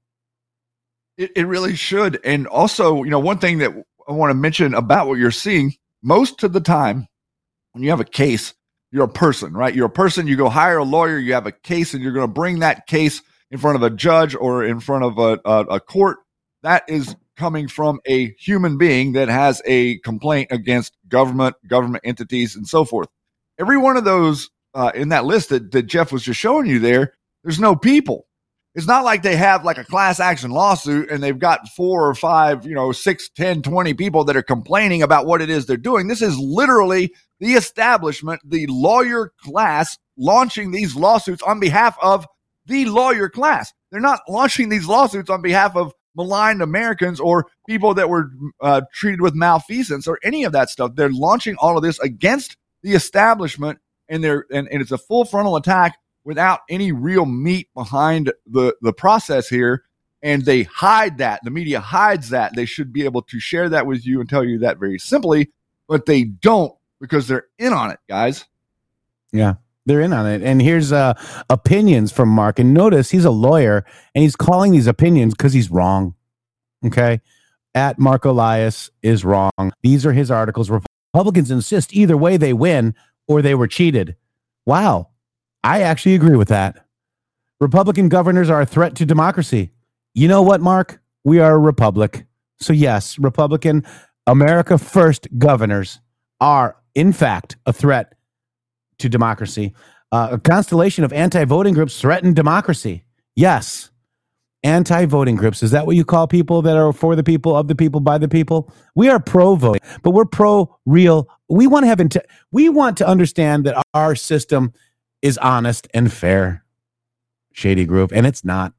It really should. And also, you know, one thing that I want to mention about what you're seeing, most of the time when you have a case, you're a person, right? You're a person, you go hire a lawyer, you have a case, and you're going to bring that case in front of a judge or in front of a court. That is coming from a human being that has a complaint against government entities, and so forth. Every one of those in that list that Jeff was just showing you there's no people. It's not like they have like a class action lawsuit and they've got 4 or 5, 6, 10, 20 people that are complaining about what it is they're doing. This is literally the establishment, the lawyer class launching these lawsuits on behalf of the lawyer class. They're not launching these lawsuits on behalf of maligned Americans or people that were treated with malfeasance or any of that stuff. They're launching all of this against the establishment, and it's a full frontal attack without any real meat behind the process here. And they hide that. The media hides that. They should be able to share that with you and tell you that very simply, but they don't because they're in on it, guys. Yeah, they're in on it. And here's opinions from Mark. And notice he's a lawyer and he's calling these opinions because he's wrong. Okay. At Mark Elias is wrong. These are his articles. Republicans insist either way they win or they were cheated. Wow. I actually agree with that. Republican governors are a threat to democracy. You know what, Mark? We are a republic. So yes, Republican America First governors are, in fact, a threat to democracy. A constellation of anti-voting groups threaten democracy. Yes. Anti-voting groups. Is that what you call people that are for the people, of the people, by the people? We are pro-voting, but we're pro-real. We want to have we want to understand that our system is honest and fair, Shady Groove, and it's not.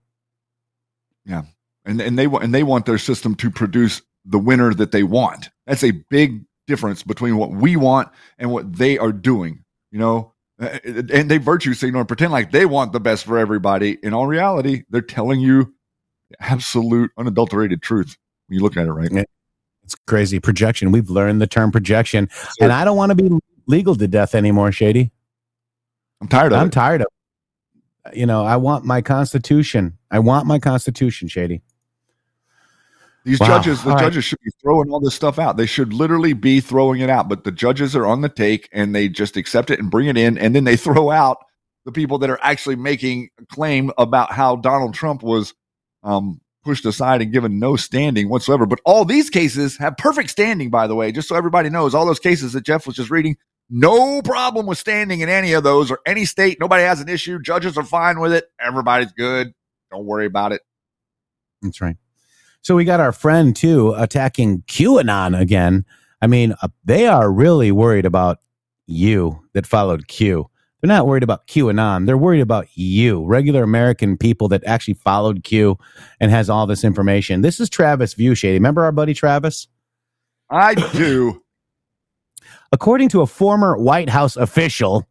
Yeah, and they want their system to produce the winner that they want. That's a big difference between what we want and what they are doing. And they virtue signal and pretend like they want the best for everybody. In all reality, they're telling you absolute, unadulterated truth when you look at it, right? It's crazy. Projection. We've learned the term projection, and I don't want to be legal to death anymore, Shady. I'm tired of it. I'm tired of it. I want my Constitution. I want my Constitution, Shady. These judges should be throwing all this stuff out. They should literally be throwing it out, but the judges are on the take and they just accept it and bring it in. And then they throw out the people that are actually making a claim about how Donald Trump was pushed aside and given no standing whatsoever. But all these cases have perfect standing, by the way, just so everybody knows. All those cases that Jeff was just reading, no problem with standing in any of those or any state. Nobody has an issue. Judges are fine with it. Everybody's good. Don't worry about it. That's right. So we got our friend, too, attacking QAnon again. I mean, they are really worried about you that followed Q. They're not worried about QAnon. They're worried about you, regular American people that actually followed Q and has all this information. This is Travis View, Shady. Remember our buddy Travis? I do. According to a former White House official,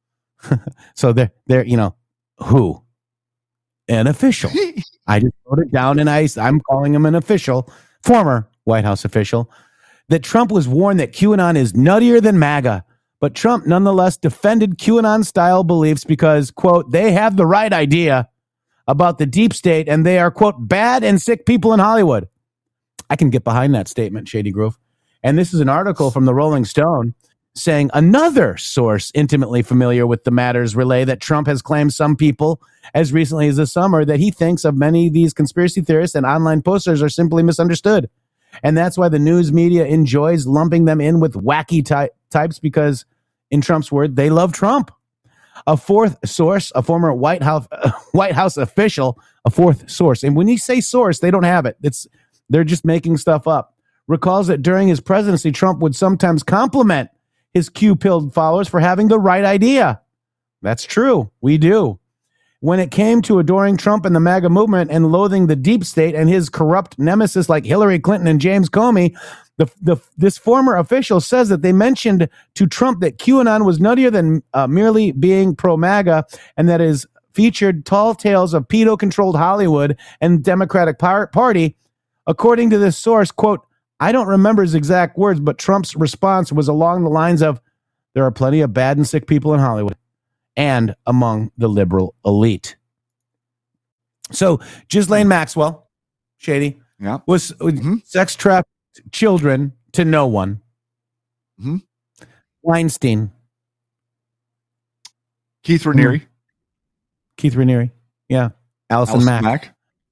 so they're who? An official. I just wrote it down and I'm calling him an official, former White House official, that Trump was warned that QAnon is nuttier than MAGA. But Trump nonetheless defended QAnon-style beliefs because, quote, they have the right idea about the deep state and they are, quote, bad and sick people in Hollywood. I can get behind that statement, Shady Grove. And this is an article from the Rolling Stone saying another source intimately familiar with the matters relay that Trump has claimed some people as recently as this summer that he thinks of many of these conspiracy theorists and online posters are simply misunderstood. And that's why the news media enjoys lumping them in with wacky types because, in Trump's word, they love Trump. A fourth source, a former White House official, a fourth source. And when you say source, they don't have it. They're just making stuff up. Recalls that during his presidency, Trump would sometimes compliment his Q-pilled followers for having the right idea. That's true. We do. When it came to adoring Trump and the MAGA movement and loathing the deep state and his corrupt nemesis like Hillary Clinton and James Comey, this former official says that they mentioned to Trump that QAnon was nuttier than merely being pro-MAGA and that is featured tall tales of pedo-controlled Hollywood and Democratic Party. According to this source, quote, I don't remember his exact words, but Trump's response was along the lines of, there are plenty of bad and sick people in Hollywood and among the liberal elite. So Ghislaine Maxwell, Shady, was sex trafficked children to no one. Weinstein. Keith Raniere. Yeah. Allison Mack.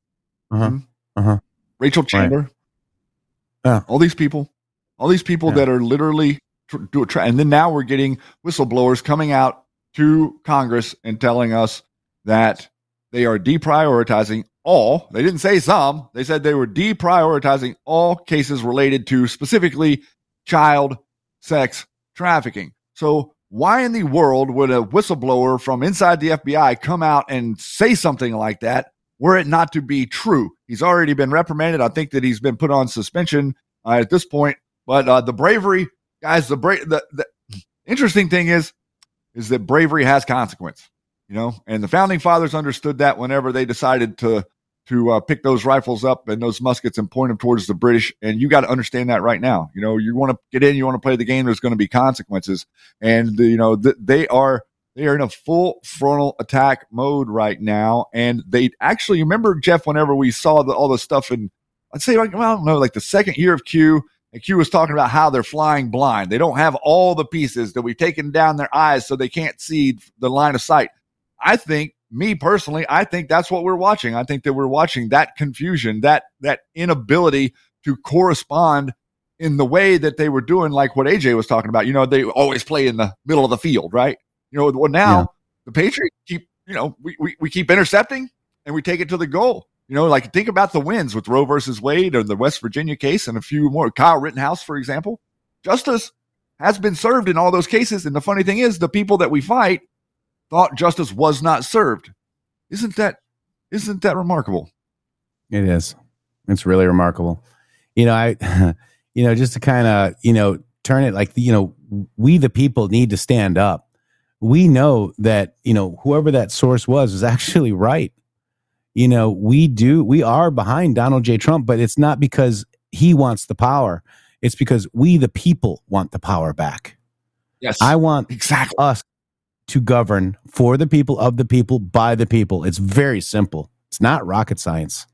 Rachel Chandler. Right. All these people that are literally and then now we're getting whistleblowers coming out to Congress and telling us that they are deprioritizing all. They didn't say some. They said they were deprioritizing all cases related to specifically child sex trafficking. So why in the world would a whistleblower from inside the FBI come out and say something like that were it not to be true? He's already been reprimanded. I think that he's been put on suspension at this point. But the bravery, guys, the interesting thing is that bravery has consequence, and the founding fathers understood that whenever they decided to pick those rifles up and those muskets and point them towards the British. And you got to understand that right now. You want to get in, you want to play the game, there's going to be consequences. And, they are in a full frontal attack mode right now. And they actually, remember, Jeff, whenever we saw all the stuff in, I'd say, I don't know, like the second year of Q, and Q was talking about how they're flying blind. They don't have all the pieces, that we've taken down their eyes so they can't see the line of sight. I think that's what we're watching. I think that we're watching that confusion, that inability to correspond in the way that they were doing, like what AJ was talking about. They always play in the middle of the field, right? Well, now the Patriots keep, we keep intercepting and we take it to the goal. Like think about the wins with Roe versus Wade or the West Virginia case and a few more. Kyle Rittenhouse, for example. Justice has been served in all those cases. And the funny thing is, the people that we fight thought justice was not served. Isn't that remarkable? It is. It's really remarkable. Just to kind of, turn it like, we the people need to stand up. We know that, whoever that source was is actually right. We are behind Donald J. Trump, but it's not because he wants the power. It's because we the people want the power back. Yes. I want exactly us to govern for the people, of the people, by the people. It's very simple. It's not rocket science.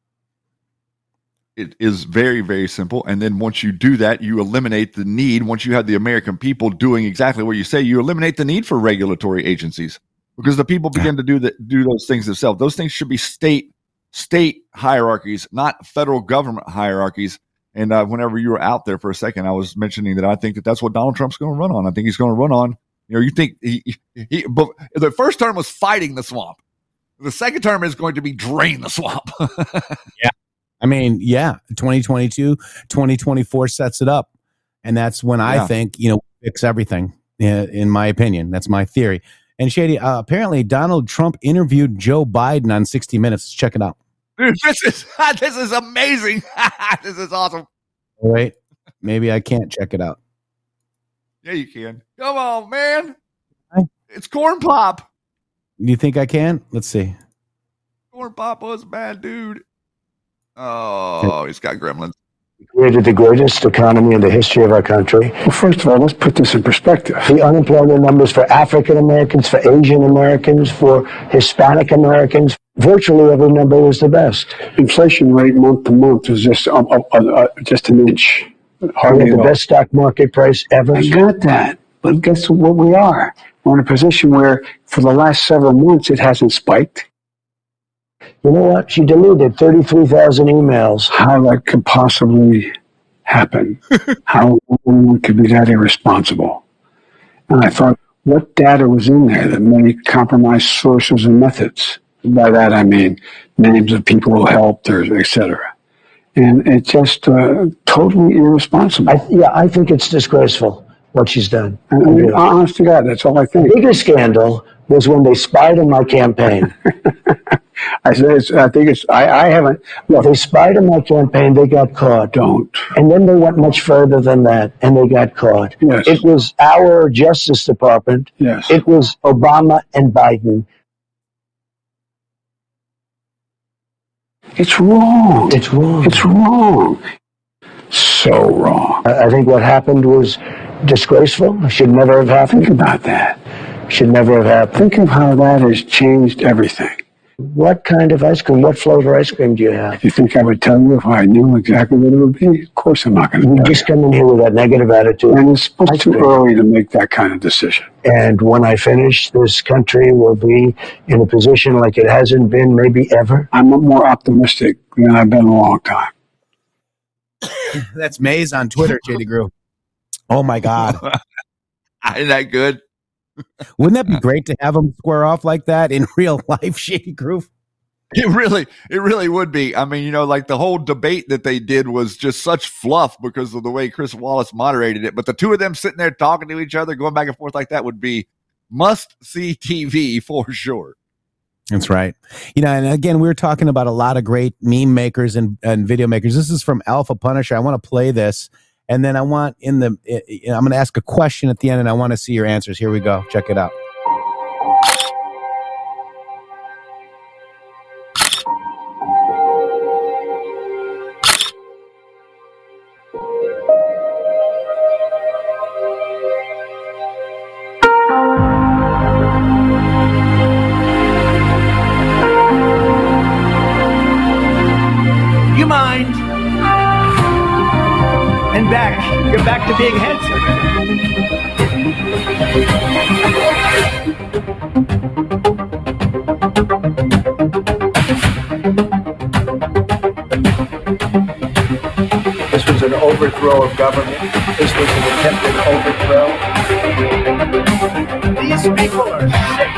It is very, very simple. And then once you do that, you eliminate the need. Once you have the American people doing exactly what you say, you eliminate the need for regulatory agencies, because the people begin to do those things themselves. Those things should be state hierarchies, not federal government hierarchies. And whenever you were out there for a second, I was mentioning that I think that that's what Donald Trump's going to run on. I think he's going to run on. You think but the first term was fighting the swamp. The second term is going to be drain the swamp. Yeah. I mean, 2022, 2024 sets it up. And that's when I think, fix everything, in my opinion. That's my theory. And Shady, apparently Donald Trump interviewed Joe Biden on 60 Minutes. Let's check it out. Dude, this is amazing. This is awesome. Wait, maybe I can't check it out. Yeah, you can. Come on, man. It's Corn Pop. Do you think I can? Let's see. Corn Pop was a bad dude. Oh, he's got gremlins. We created the greatest economy in the history of our country. Well, first of all, let's put this in perspective. The unemployment numbers for African Americans, for Asian Americans, for Hispanic Americans, virtually every number was the best. Inflation rate month to month is just an inch. Hardly the best stock market price ever. I got that. But guess what we are? We're in a position where for the last several months it hasn't spiked. You know what? She deleted 33,000 emails. How that could possibly happen? How one could be that irresponsible? And I thought, what data was in there that may compromise sources and methods? By that I mean names of people who helped, or et cetera. And it's just totally irresponsible. I think it's disgraceful what she's done. And honest to God, that's all I think. The biggest scandal was when they spied on my campaign. They spied on my campaign, they got caught. Don't. And then they went much further than that, and they got caught. Yes. It was our Justice Department. Yes. It was Obama and Biden. It's wrong. It's wrong. It's wrong. so wrong. I think what happened was disgraceful. It should never have happened. Think about that. Should never have happened. Think of how that has changed everything. What kind of ice cream, what flavor ice cream do you have? If you think I would tell you if I knew exactly what it would be, of course I'm not going to. You just come in here with that negative attitude. And it's supposed too early to make that kind of decision. And when I finish, this country will be in a position like it hasn't been maybe ever. I'm more optimistic than I've been in a long time. That's Maze on Twitter, JD Groove. Oh my God. Isn't that good? Wouldn't that be great to have them square off like that in real life, Shady Groove? It really would be. I mean, like the whole debate that they did was just such fluff because of the way Chris Wallace moderated it. But the two of them sitting there talking to each other, going back and forth like that would be must-see TV for sure. That's right. And again, we were talking about a lot of great meme makers and video makers. This is from Alpha Punisher. I want to play this. And then I want I'm going to ask a question at the end, and I want to see your answers. Here we go. Check it out. You mind? And you're back to being handsome. This was an overthrow of government. This was an attempted overthrow. These people are sick.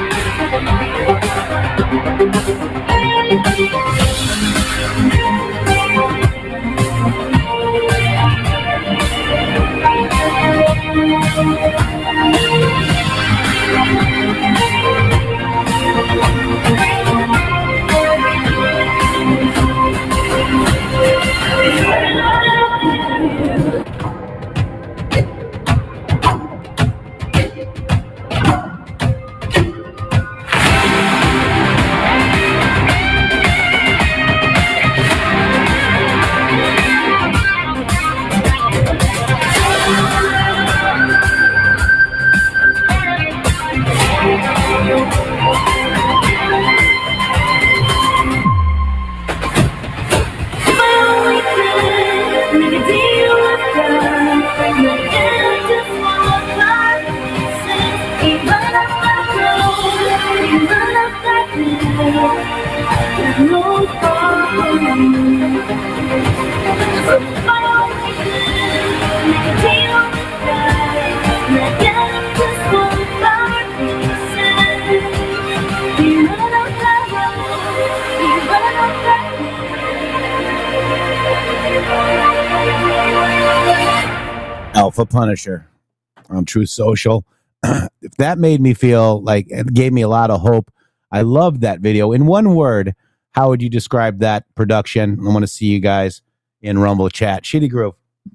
Alpha Punisher on Truth Social. If that made me feel like it gave me a lot of hope. I loved that video. In one word, how would you describe that production? I want to see you guys in Rumble chat. Shitty Groove.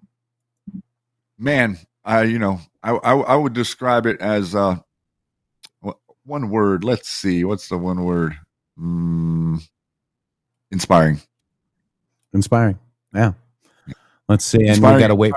Man, I would describe it as one word. Let's see. What's the one word? Inspiring. Inspiring. Yeah. Let's see. And we got to wait.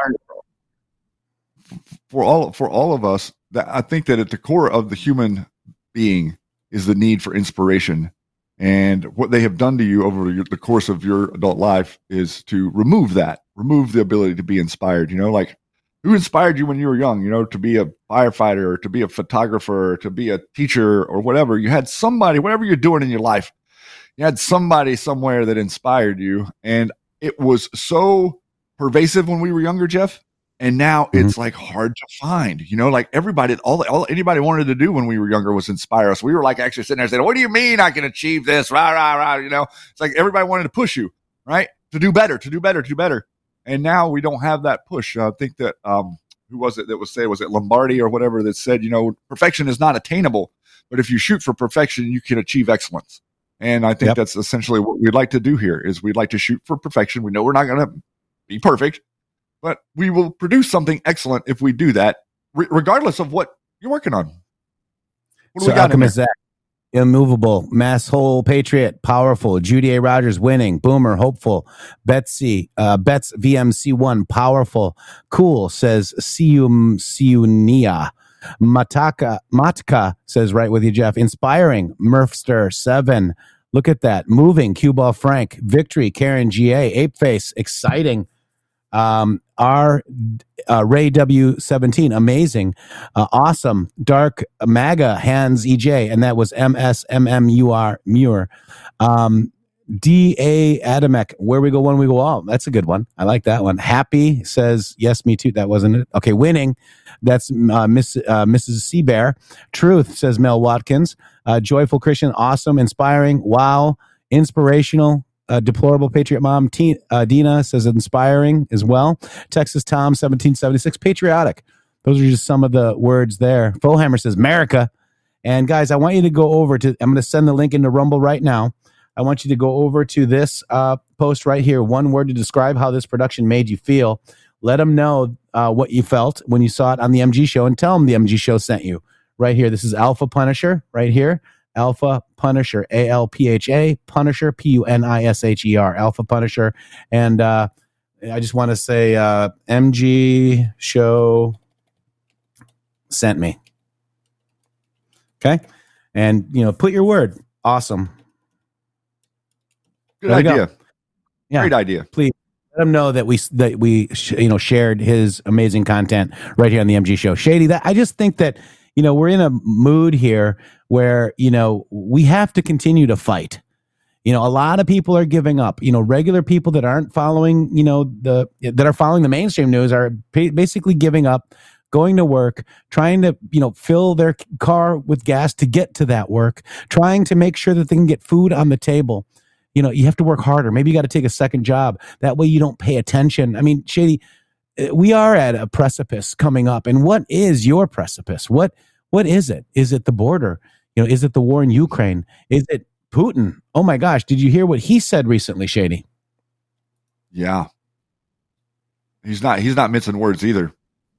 For all of us, that I think that at the core of the human being is the need for inspiration. And what they have done to you over the course of your adult life is to remove the ability to be inspired. Like who inspired you when you were young, to be a firefighter or to be a photographer or to be a teacher or whatever. You had somebody, whatever you're doing in your life, you had somebody somewhere that inspired you. And it was so pervasive when we were younger, Jeff. And now it's like hard to find, like everybody, all anybody wanted to do when we were younger was inspire us. We were like actually sitting there saying, what do you mean I can achieve this? Rah, rah, rah. It's like everybody wanted to push you, right? To do better. And now we don't have that push. I think that, who was it that was it Lombardi or whatever that said, perfection is not attainable, but if you shoot for perfection, you can achieve excellence. And I think that's essentially what we'd like to do here is we'd like to shoot for perfection. We know we're not going to be perfect, but we will produce something excellent if we do that, regardless of what you're working on. What do we got in there? Zach, Immovable, Mass Whole Patriot, powerful. Judy A. Rogers winning. Boomer, hopeful. Betsy, Bets VMC1, powerful. Cool, says Siunia. Matka says, right with you, Jeff. Inspiring, Murphster 7. Look at that. Moving, Cue Ball Frank. Victory, Karen GA. Apeface, exciting. R Ray W17, amazing. Awesome. Dark MAGA, Hans EJ, and that was MSMMUR Muir. DA Adamek, where we go one, we go all. That's a good one. I like that one. Happy says, yes, me too. That wasn't it. Okay, winning. That's Mrs. Seabear. Truth says Mel Watkins. Joyful Christian, awesome, inspiring, wow, inspirational. Deplorable Patriot Mom. Dina says inspiring as well. Texas Tom 1776, patriotic. Those are just some of the words there. Fohammer says America. And guys, I want you to go over to, I'm going to send the link into Rumble right now. I want you to go over to this post right here. One word to describe how this production made you feel. Let them know what you felt when you saw it on the MG Show, and tell them the MG Show sent you. Right here. This is Alpha Punisher right here. Alpha Punisher, ALPHA, Punisher, PUNISHER, Alpha Punisher. And I just want to say MG Show sent me. Okay? And, put your word. Awesome. Good idea. Yeah. Great idea. Please let them know that we shared his amazing content right here on the MG Show. Shady, I just think that, we're in a mood here where, we have to continue to fight. A lot of people are giving up. Regular people that aren't following, that are following the mainstream news are basically giving up, going to work, trying to, fill their car with gas to get to that work, trying to make sure that they can get food on the table. You have to work harder. Maybe you got to take a second job. That way you don't pay attention. I mean, Shady, we are at a precipice coming up. And what is your precipice? What is it? Is it the border? Is it the war in Ukraine? Is it Putin? Oh my gosh. Did you hear what he said recently, Shady? Yeah. He's not missing words either.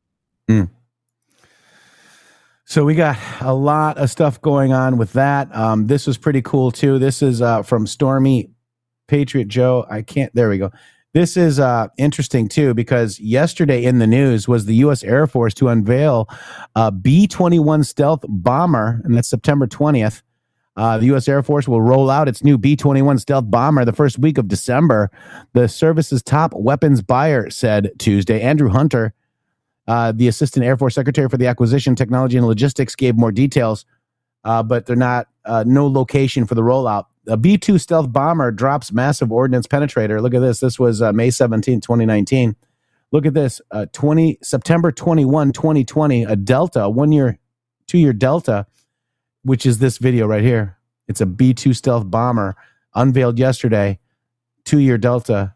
So we got a lot of stuff going on with that. This was pretty cool too. This is from Stormy Patriot Joe. There we go. This is interesting too, because yesterday in the news was the U.S. Air Force to unveil a B-21 stealth bomber, and that's September 20th. The U.S. Air Force will roll out its new B-21 stealth bomber the first week of December. The service's top weapons buyer said Tuesday. Andrew Hunter, the Assistant Air Force Secretary for the Acquisition, Technology, and Logistics, gave more details, but they're not no location for the rollout. A B-2 stealth bomber drops massive ordnance penetrator. Look at this. This was May 17, 2019. Look at this. September 21, 2020, a Delta, 2-year Delta, which is this video right here. It's a B-2 stealth bomber unveiled yesterday, 2-year Delta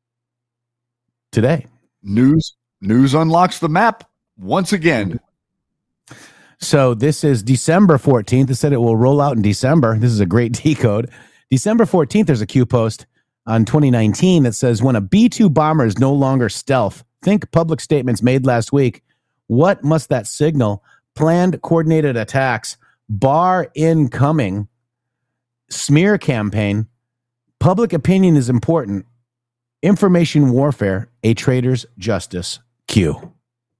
today. News unlocks the map once again. So this is December 14th. It said it will roll out in December. This is a great decode. December 14th, there's a Q post on 2019 that says, when a B-2 bomber is no longer stealth, think public statements made last week. What must that signal? Planned coordinated attacks, bar incoming, smear campaign, public opinion is important, information warfare, a traitor's justice. Q.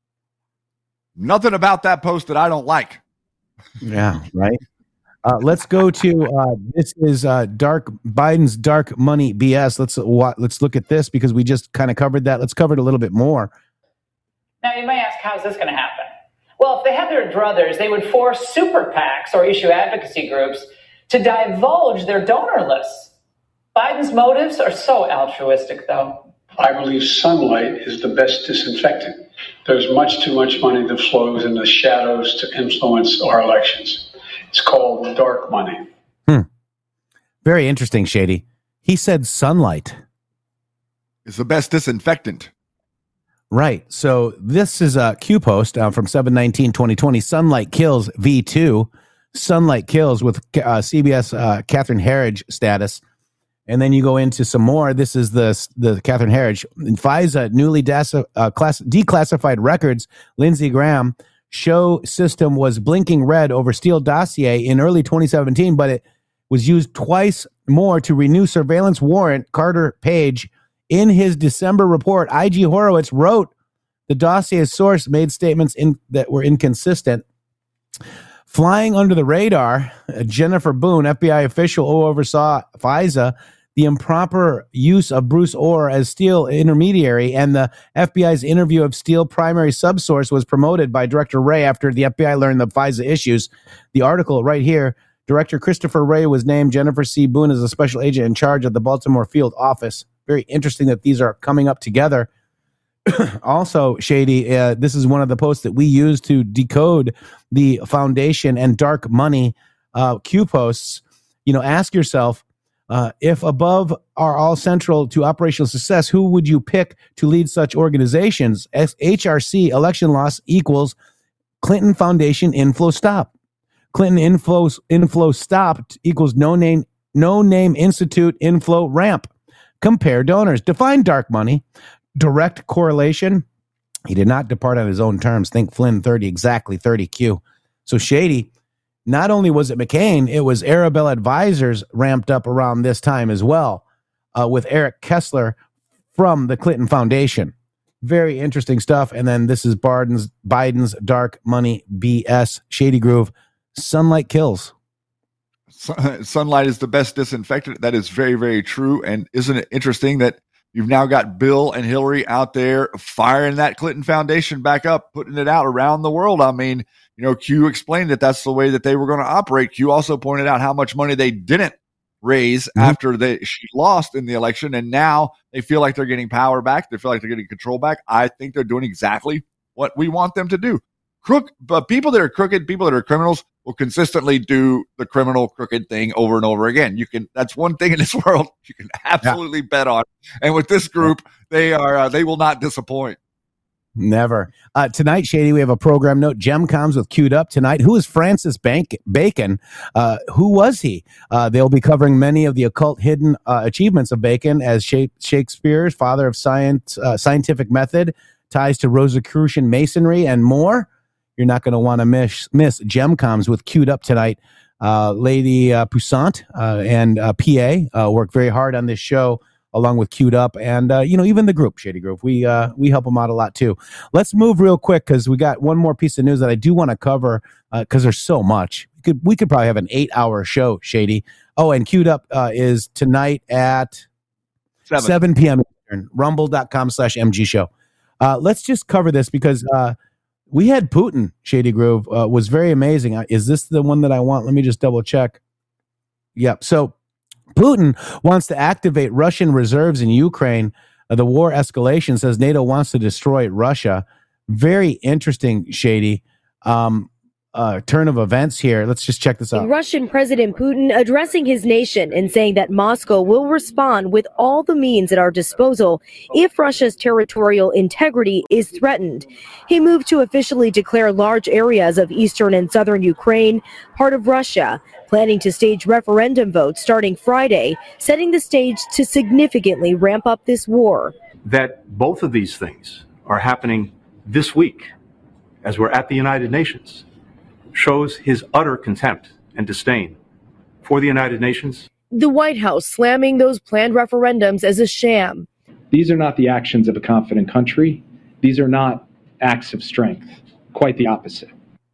Nothing about that post that I don't like. Yeah, right. Let's go to this is Biden's dark money BS. Let's look at this because we just kind of covered that. Let's cover it a little bit more. Now you might ask, how's this going to happen? Well, if they had their druthers, they would force super PACs or issue advocacy groups to divulge their donor lists. Biden's motives are so altruistic, though. I believe sunlight is the best disinfectant. There's much too much money that flows in the shadows to influence our elections. It's called dark money. Very interesting, Shady. He said sunlight is the best disinfectant. Right. So this is a Q post from 7/19/2020. Sunlight kills V2. Sunlight kills with CBS Catherine Herridge status. And then you go into some more. This is the Catherine Herridge. FISA newly declassified records. Lindsey Graham show system was blinking red over Steele dossier in early 2017, but it was used twice more to renew surveillance warrant Carter Page. In his December report, IG Horowitz wrote the dossier's source made statements that were inconsistent. Flying under the radar, Jennifer Boone, FBI official who oversaw FISA, the improper use of Bruce Orr as Steele intermediary, and the FBI's interview of Steele primary subsource was promoted by Director Wray after the FBI learned the FISA issues. The article right here, Director Christopher Wray was named Jennifer C. Boone as a special agent in charge of the Baltimore field office. Very interesting that these are coming up together. Also, Shady, this is one of the posts that we use to decode the foundation and dark money Q posts. You know, ask yourself, if above are all central to operational success, who would you pick to lead such organizations? HRC election loss equals Clinton Foundation inflow stop. Clinton inflow stopped equals no name institute inflow ramp. Compare donors. Define dark money. Direct correlation. He did not depart on his own terms. Think Flynn 30, exactly 30Q. So Shady, not only was it McCain, it was Arabella Advisors ramped up around this time as well, with Eric Kessler from the Clinton Foundation. Very interesting stuff. And then this is Biden's dark money BS. Shady Groove. Sunlight kills. Sunlight is the best disinfectant. That is very, very true. And isn't it interesting that you've now got Bill and Hillary out there firing that Clinton Foundation back up, putting it out around the world? I mean, you know, Q explained that that's the way that they were going to operate. Q also pointed out how much money they didn't raise after she lost in the election, and now they feel like they're getting power back. They feel like they're getting control back. I think they're doing exactly what we want them to do. But people that are crooked, people that are criminals, will consistently do the criminal crooked thing over and over again. That's one thing in this world you can absolutely bet on. And with this group, they will not disappoint. Never. Tonight, Shady, we have a program note. Gemcoms with Queued Up tonight. Who is Francis Bacon? Who was he? They'll be covering many of the occult hidden achievements of Bacon as Shakespeare's father of scientific method, ties to Rosicrucian masonry, and more. You're not going to want to miss Gemcoms with Queued Up tonight. Lady Poussant and PA work very hard on this show, along with Queued Up, and even the group Shady Grove. We help them out a lot too. Let's move real quick because we got one more piece of news that I do want to cover because there's so much. We could probably have an 8-hour show, Shady. Oh, and Queued Up is tonight at 7 p.m. Eastern. Rumble.com/MG show. Let's just cover this because we had Putin, Shady Grove, was very amazing. Is this the one that I want? Let me just double check. Yep. So Putin wants to activate Russian reserves in Ukraine. The war escalation, says NATO wants to destroy Russia. Very interesting, Shady. Turn of events here. Let's just check this out. Russian President Putin addressing his nation and saying that Moscow will respond with all the means at our disposal if Russia's territorial integrity is threatened. He moved to officially declare large areas of eastern and southern Ukraine part of Russia, planning to stage referendum votes starting Friday, setting the stage to significantly ramp up this war. That both of these things are happening this week as we're at the United Nations shows his utter contempt and disdain for the United Nations. The White House slamming those planned referendums as a sham. These are not the actions of a confident country. These are not acts of strength. Quite the opposite.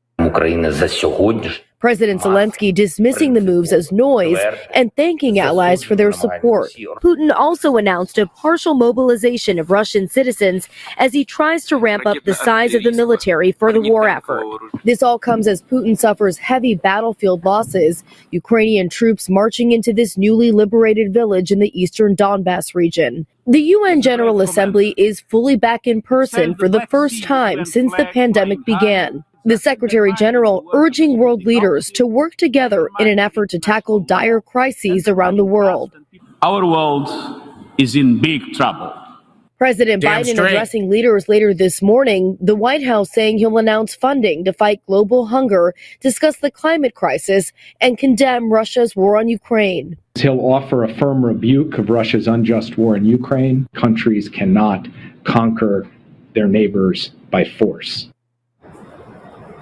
President Zelensky dismissing the moves as noise and thanking allies for their support. Putin also announced a partial mobilization of Russian citizens as he tries to ramp up the size of the military for the war effort. This all comes as Putin suffers heavy battlefield losses, Ukrainian troops marching into this newly liberated village in the eastern Donbass region. The UN General Assembly is fully back in person for the first time since the pandemic began. The Secretary General urging world leaders to work together in an effort to tackle dire crises around the world. Our world is in big trouble. President Biden addressing leaders later this morning, the White House saying he'll announce funding to fight global hunger, discuss the climate crisis, and condemn Russia's war on Ukraine. He'll offer a firm rebuke of Russia's unjust war in Ukraine. Countries cannot conquer their neighbors by force.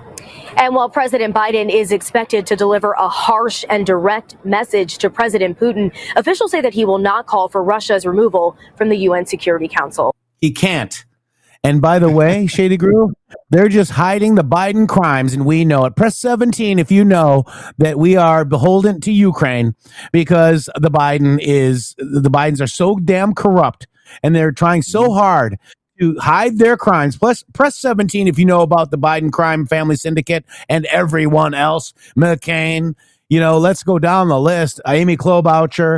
And while President Biden is expected to deliver a harsh and direct message to President Putin, officials say that he will not call for Russia's removal from the UN Security Council. He can't. And by the way, Shady Groove, they're just hiding the Biden crimes, and we know it. Press 17 if you know that we are beholden to Ukraine because the Bidens are so damn corrupt, and they're trying so hard to hide their crimes. Plus, press 17 if you know about the Biden crime family syndicate and everyone else. McCain, let's go down the list. Amy Klobuchar,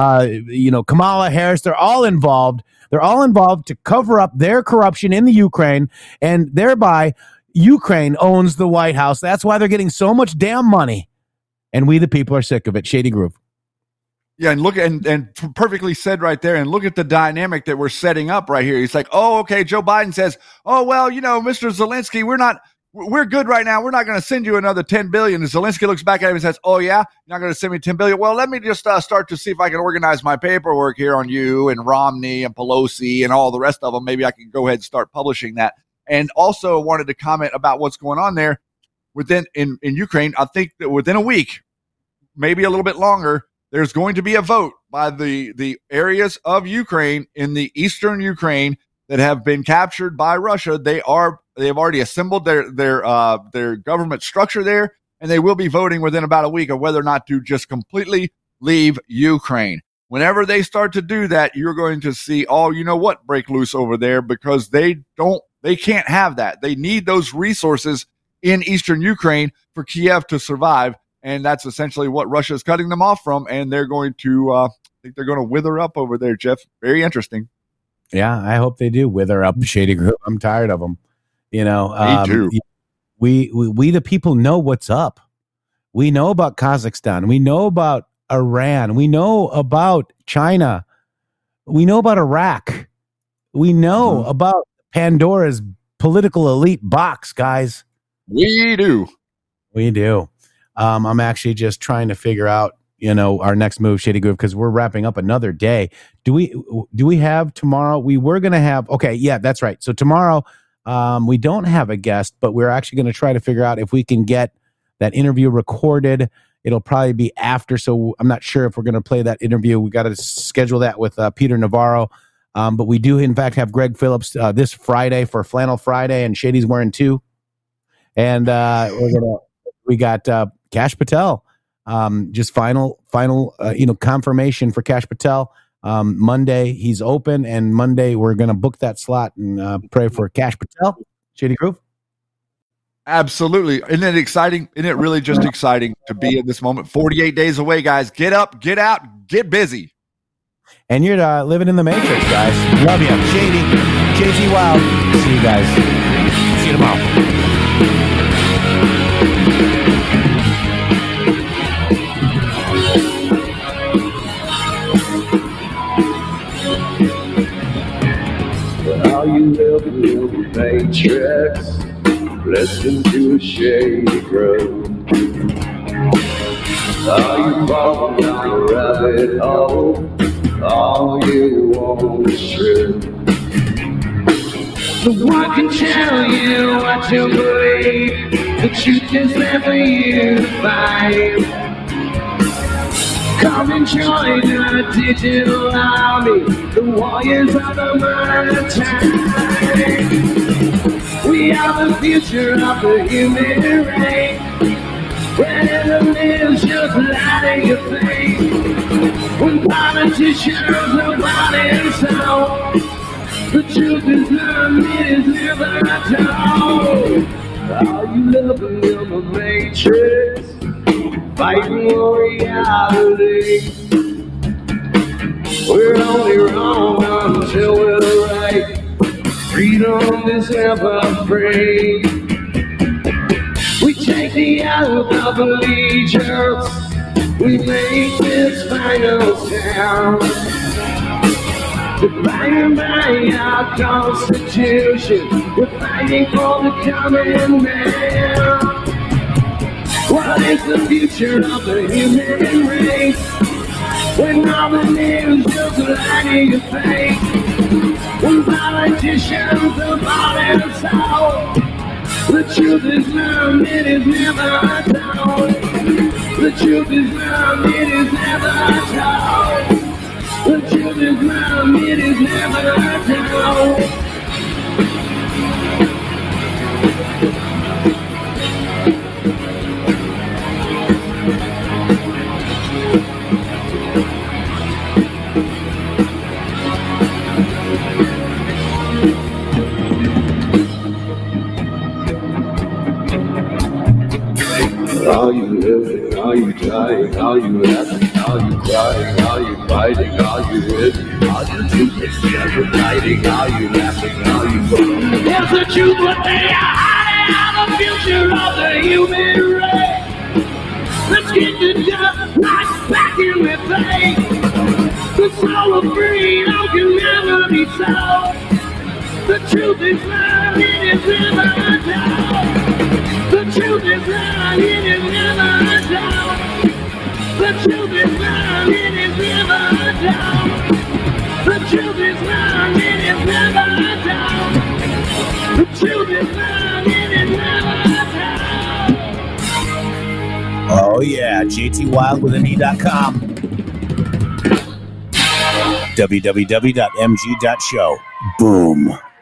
Kamala Harris, they're all involved. They're all involved to cover up their corruption in the Ukraine, and thereby Ukraine owns the White House. That's why they're getting so much damn money. And we, the people, are sick of it. Shady Groove. Yeah, and look, and perfectly said right there. And look at the dynamic that we're setting up right here. He's like, oh, okay. Joe Biden says, oh, well, Mr. Zelensky, we're good right now. We're not going to send you another $10 billion. And Zelensky looks back at him and says, oh, yeah, you're not going to send me $10 billion. Well, let me just start to see if I can organize my paperwork here on you and Romney and Pelosi and all the rest of them. Maybe I can go ahead and start publishing that. And also wanted to comment about what's going on there in Ukraine. I think that within a week, maybe a little bit longer, there's going to be a vote by the areas of Ukraine in the eastern Ukraine that have been captured by Russia. They have already assembled their government structure there, and they will be voting within about a week of whether or not to just completely leave Ukraine. Whenever they start to do that, you're going to see, break loose over there, because they can't have that. They need those resources in eastern Ukraine for Kiev to survive. And that's essentially what Russia is cutting them off from. And they're going to, I think they're going to wither up over there, Jeff. Very interesting. Yeah, I hope they do wither up, Shady Group. I'm tired of them. Me too. We the people know what's up. We know about Kazakhstan. We know about Iran. We know about China. We know about Iraq. We know about Pandora's political elite box, guys. We do. I'm actually just trying to figure out, our next move, Shady Groove, because we're wrapping up another day. Do we have tomorrow? We were going to have, okay, yeah, that's right. So tomorrow, we don't have a guest, but we're actually going to try to figure out if we can get that interview recorded. It'll probably be after, so I'm not sure if we're going to play that interview. We got to schedule that with Peter Navarro. But we do, in fact, have Greg Phillips this Friday for Flannel Friday, and Shady's wearing two. And we got Kash Patel. Just final confirmation for Kash Patel. Monday he's open, and Monday we're going to book that slot and pray for Kash Patel. Shady Groove. Absolutely. Isn't it exciting? Isn't it really just exciting to be in this moment? 48 days away, guys. Get up, get out, get busy. And you're living in the Matrix, guys. Love you. Shady, JG Wild. See you guys. See you tomorrow. You live in the Matrix, listen to a Shady Groove. Are you falling down a rabbit hole? All you want is truth. No one can tell you what you believe. The truth is there for you to find. Come and join the digital army, the warriors of the modern time. We are the future of the human race. When the news just lie to your face, when politicians are body soul, the truth is never told. Are you living in the Matrix? Fighting for reality. We're only wrong until we're right. Freedom is never free. We take the oath of allegiance. We make this final sound. Defined by our Constitution, we're fighting for the common man. What is the future of the human race? When all the news just lie to your face, when politicians are bought and sold, The truth is found, it is never told. The truth is found, it is never told. The truth is found, it is never told. Are you living? Are you dying? Are you laughing? Are you crying? Are you fighting? Are you living? Are you toothless? Are you fighting? Are you laughing? Are you crying? Here's the truth, what they are hiding out the future of the human race. Let's get the dust right back in the face. The soul of freedom can never be sold. The truth is found, it is never told. The truth is found, it is never told. The truth is found, it is never told. The truth is found, it is never told. The truth is found, it is never told. Oh yeah, JTWild.com. www.mg.show. Boom.